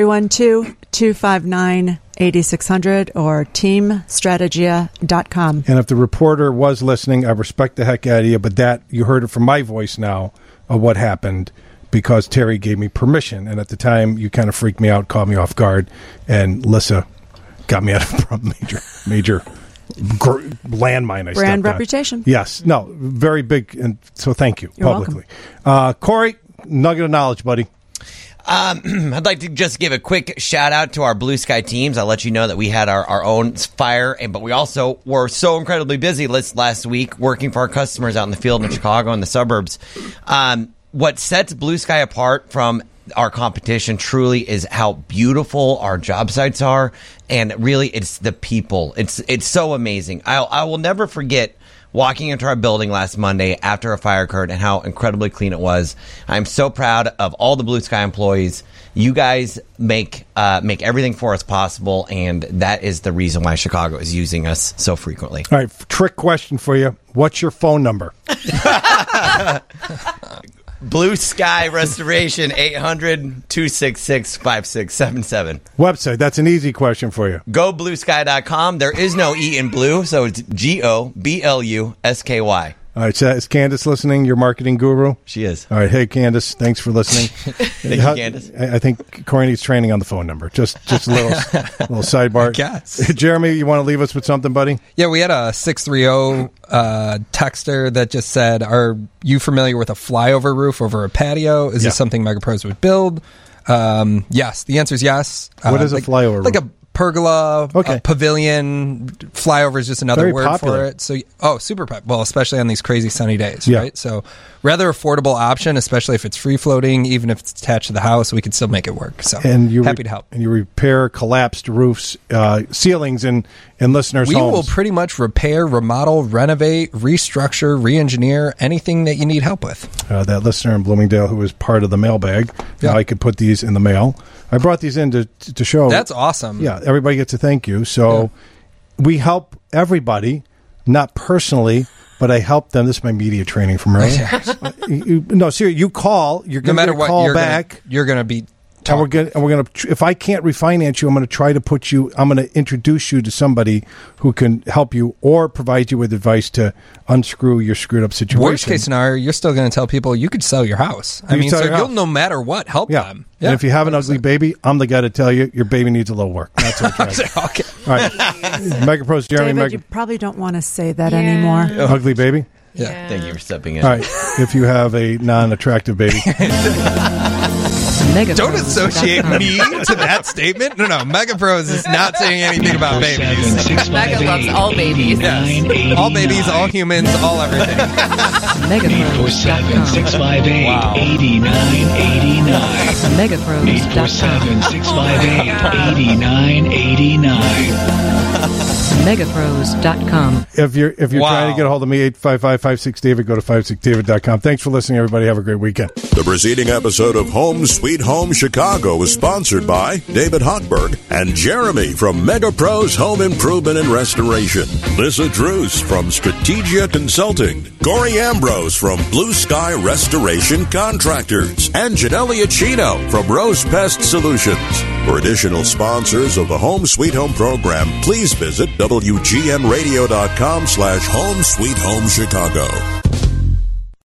312-259-8600 or teamstrategia.com. And if the reporter was listening, I respect the heck out of you, but that you heard it from my voice now of what happened because Terry gave me permission. And at the time, you kind of freaked me out, caught me off guard, and Lissa got me out of a major landmine. Brand reputation. Yes. No, very big. And so thank you. You're publicly. Corey, nugget of knowledge, buddy. I'd like to just give a quick shout out to our Blue Sky teams. I'll let you know that we had our own fire, but we also were so incredibly busy last week working for our customers out in the field in Chicago and the suburbs. What sets Blue Sky apart from our competition truly is how beautiful our job sites are, and really it's the people. It's so amazing. I will never forget walking into our building last Monday after a fire occurred and how incredibly clean it was. I'm so proud of all the Blue Sky employees. You guys make everything for us possible, and that is the reason why Chicago is using us so frequently. All right, trick question for you. What's your phone number? Blue Sky Restoration, 800-266-5677. Website, that's an easy question for you. GoBlueSky.com. There is no E in blue, so it's GOBLUSKY. All right, so is Candace listening, your marketing guru? She is. All right, hey, Candace, thanks for listening. Thank you, Candace. I think Corey needs training on the phone number. Just a little sidebar. Yes. Jeremy, you want to leave us with something, buddy? Yeah, we had a 630 texter that just said, are you familiar with a flyover roof over a patio? Is this something MegaPros would build? Yes. The answer is yes. What is a flyover Like roof? a pergola, a pavilion. Flyover is just another Very word popular. for it. So, super popular. Well, especially on these crazy sunny days, Yeah. right? So, rather affordable option, especially if it's free floating. Even if it's attached to the house, we can still make it work. So, happy to help. And you repair collapsed roofs, ceilings in listeners' We homes. will pretty much repair, remodel, renovate, restructure, re-engineer anything that you need help with. That listener in Bloomingdale who was part of the mailbag. Now I could put these in the mail. I brought these in to show. That's awesome. Yeah, everybody gets a thank you. So we help everybody, not personally, but I help them. This is my media training from earlier. No, seriously, you call. You're No going matter to what, call back. you're going to be. And we're going to. If I can't refinance you, I'm going to try to put you. I'm going to introduce you to somebody who can help you or provide you with advice to unscrew your screwed up situation. Worst case scenario, you're still going to tell people you could sell your house. I You mean, sell so your you'll house. no matter what help them. And if you have an ugly baby, I'm the guy to tell you your baby needs a little work. That's what I'm trying. Okay. All right, MegaPros, Jeremy. David, you probably don't want to say that anymore. Ugly baby. Yeah. Thank you for stepping in. All right, if you have a non-attractive baby. Don't associate me to that statement. No, MegaPros is not saying anything about babies. Mega loves all babies. Yes. All babies, all humans, all everything. Megapros.com. 658-8989. Megapros.com. 658-8989. Megapros.com. If you're trying to get a hold of me, 855-56-DAVID, go to 56david.com. Thanks for listening, everybody. Have a great weekend. The preceding episode of Home Sweet Home Chicago was sponsored by David Hochberg and Jeremy from MegaPros Home Improvement and Restoration, Lissa Druce from Strategia Consulting, Corey Ambrose from Blue Sky Restoration Contractors, and Janelle Iachino from Rose Pest Solutions. For additional sponsors of the Home Sweet Home program, please visit WGNradio.com/Home Sweet Home Chicago.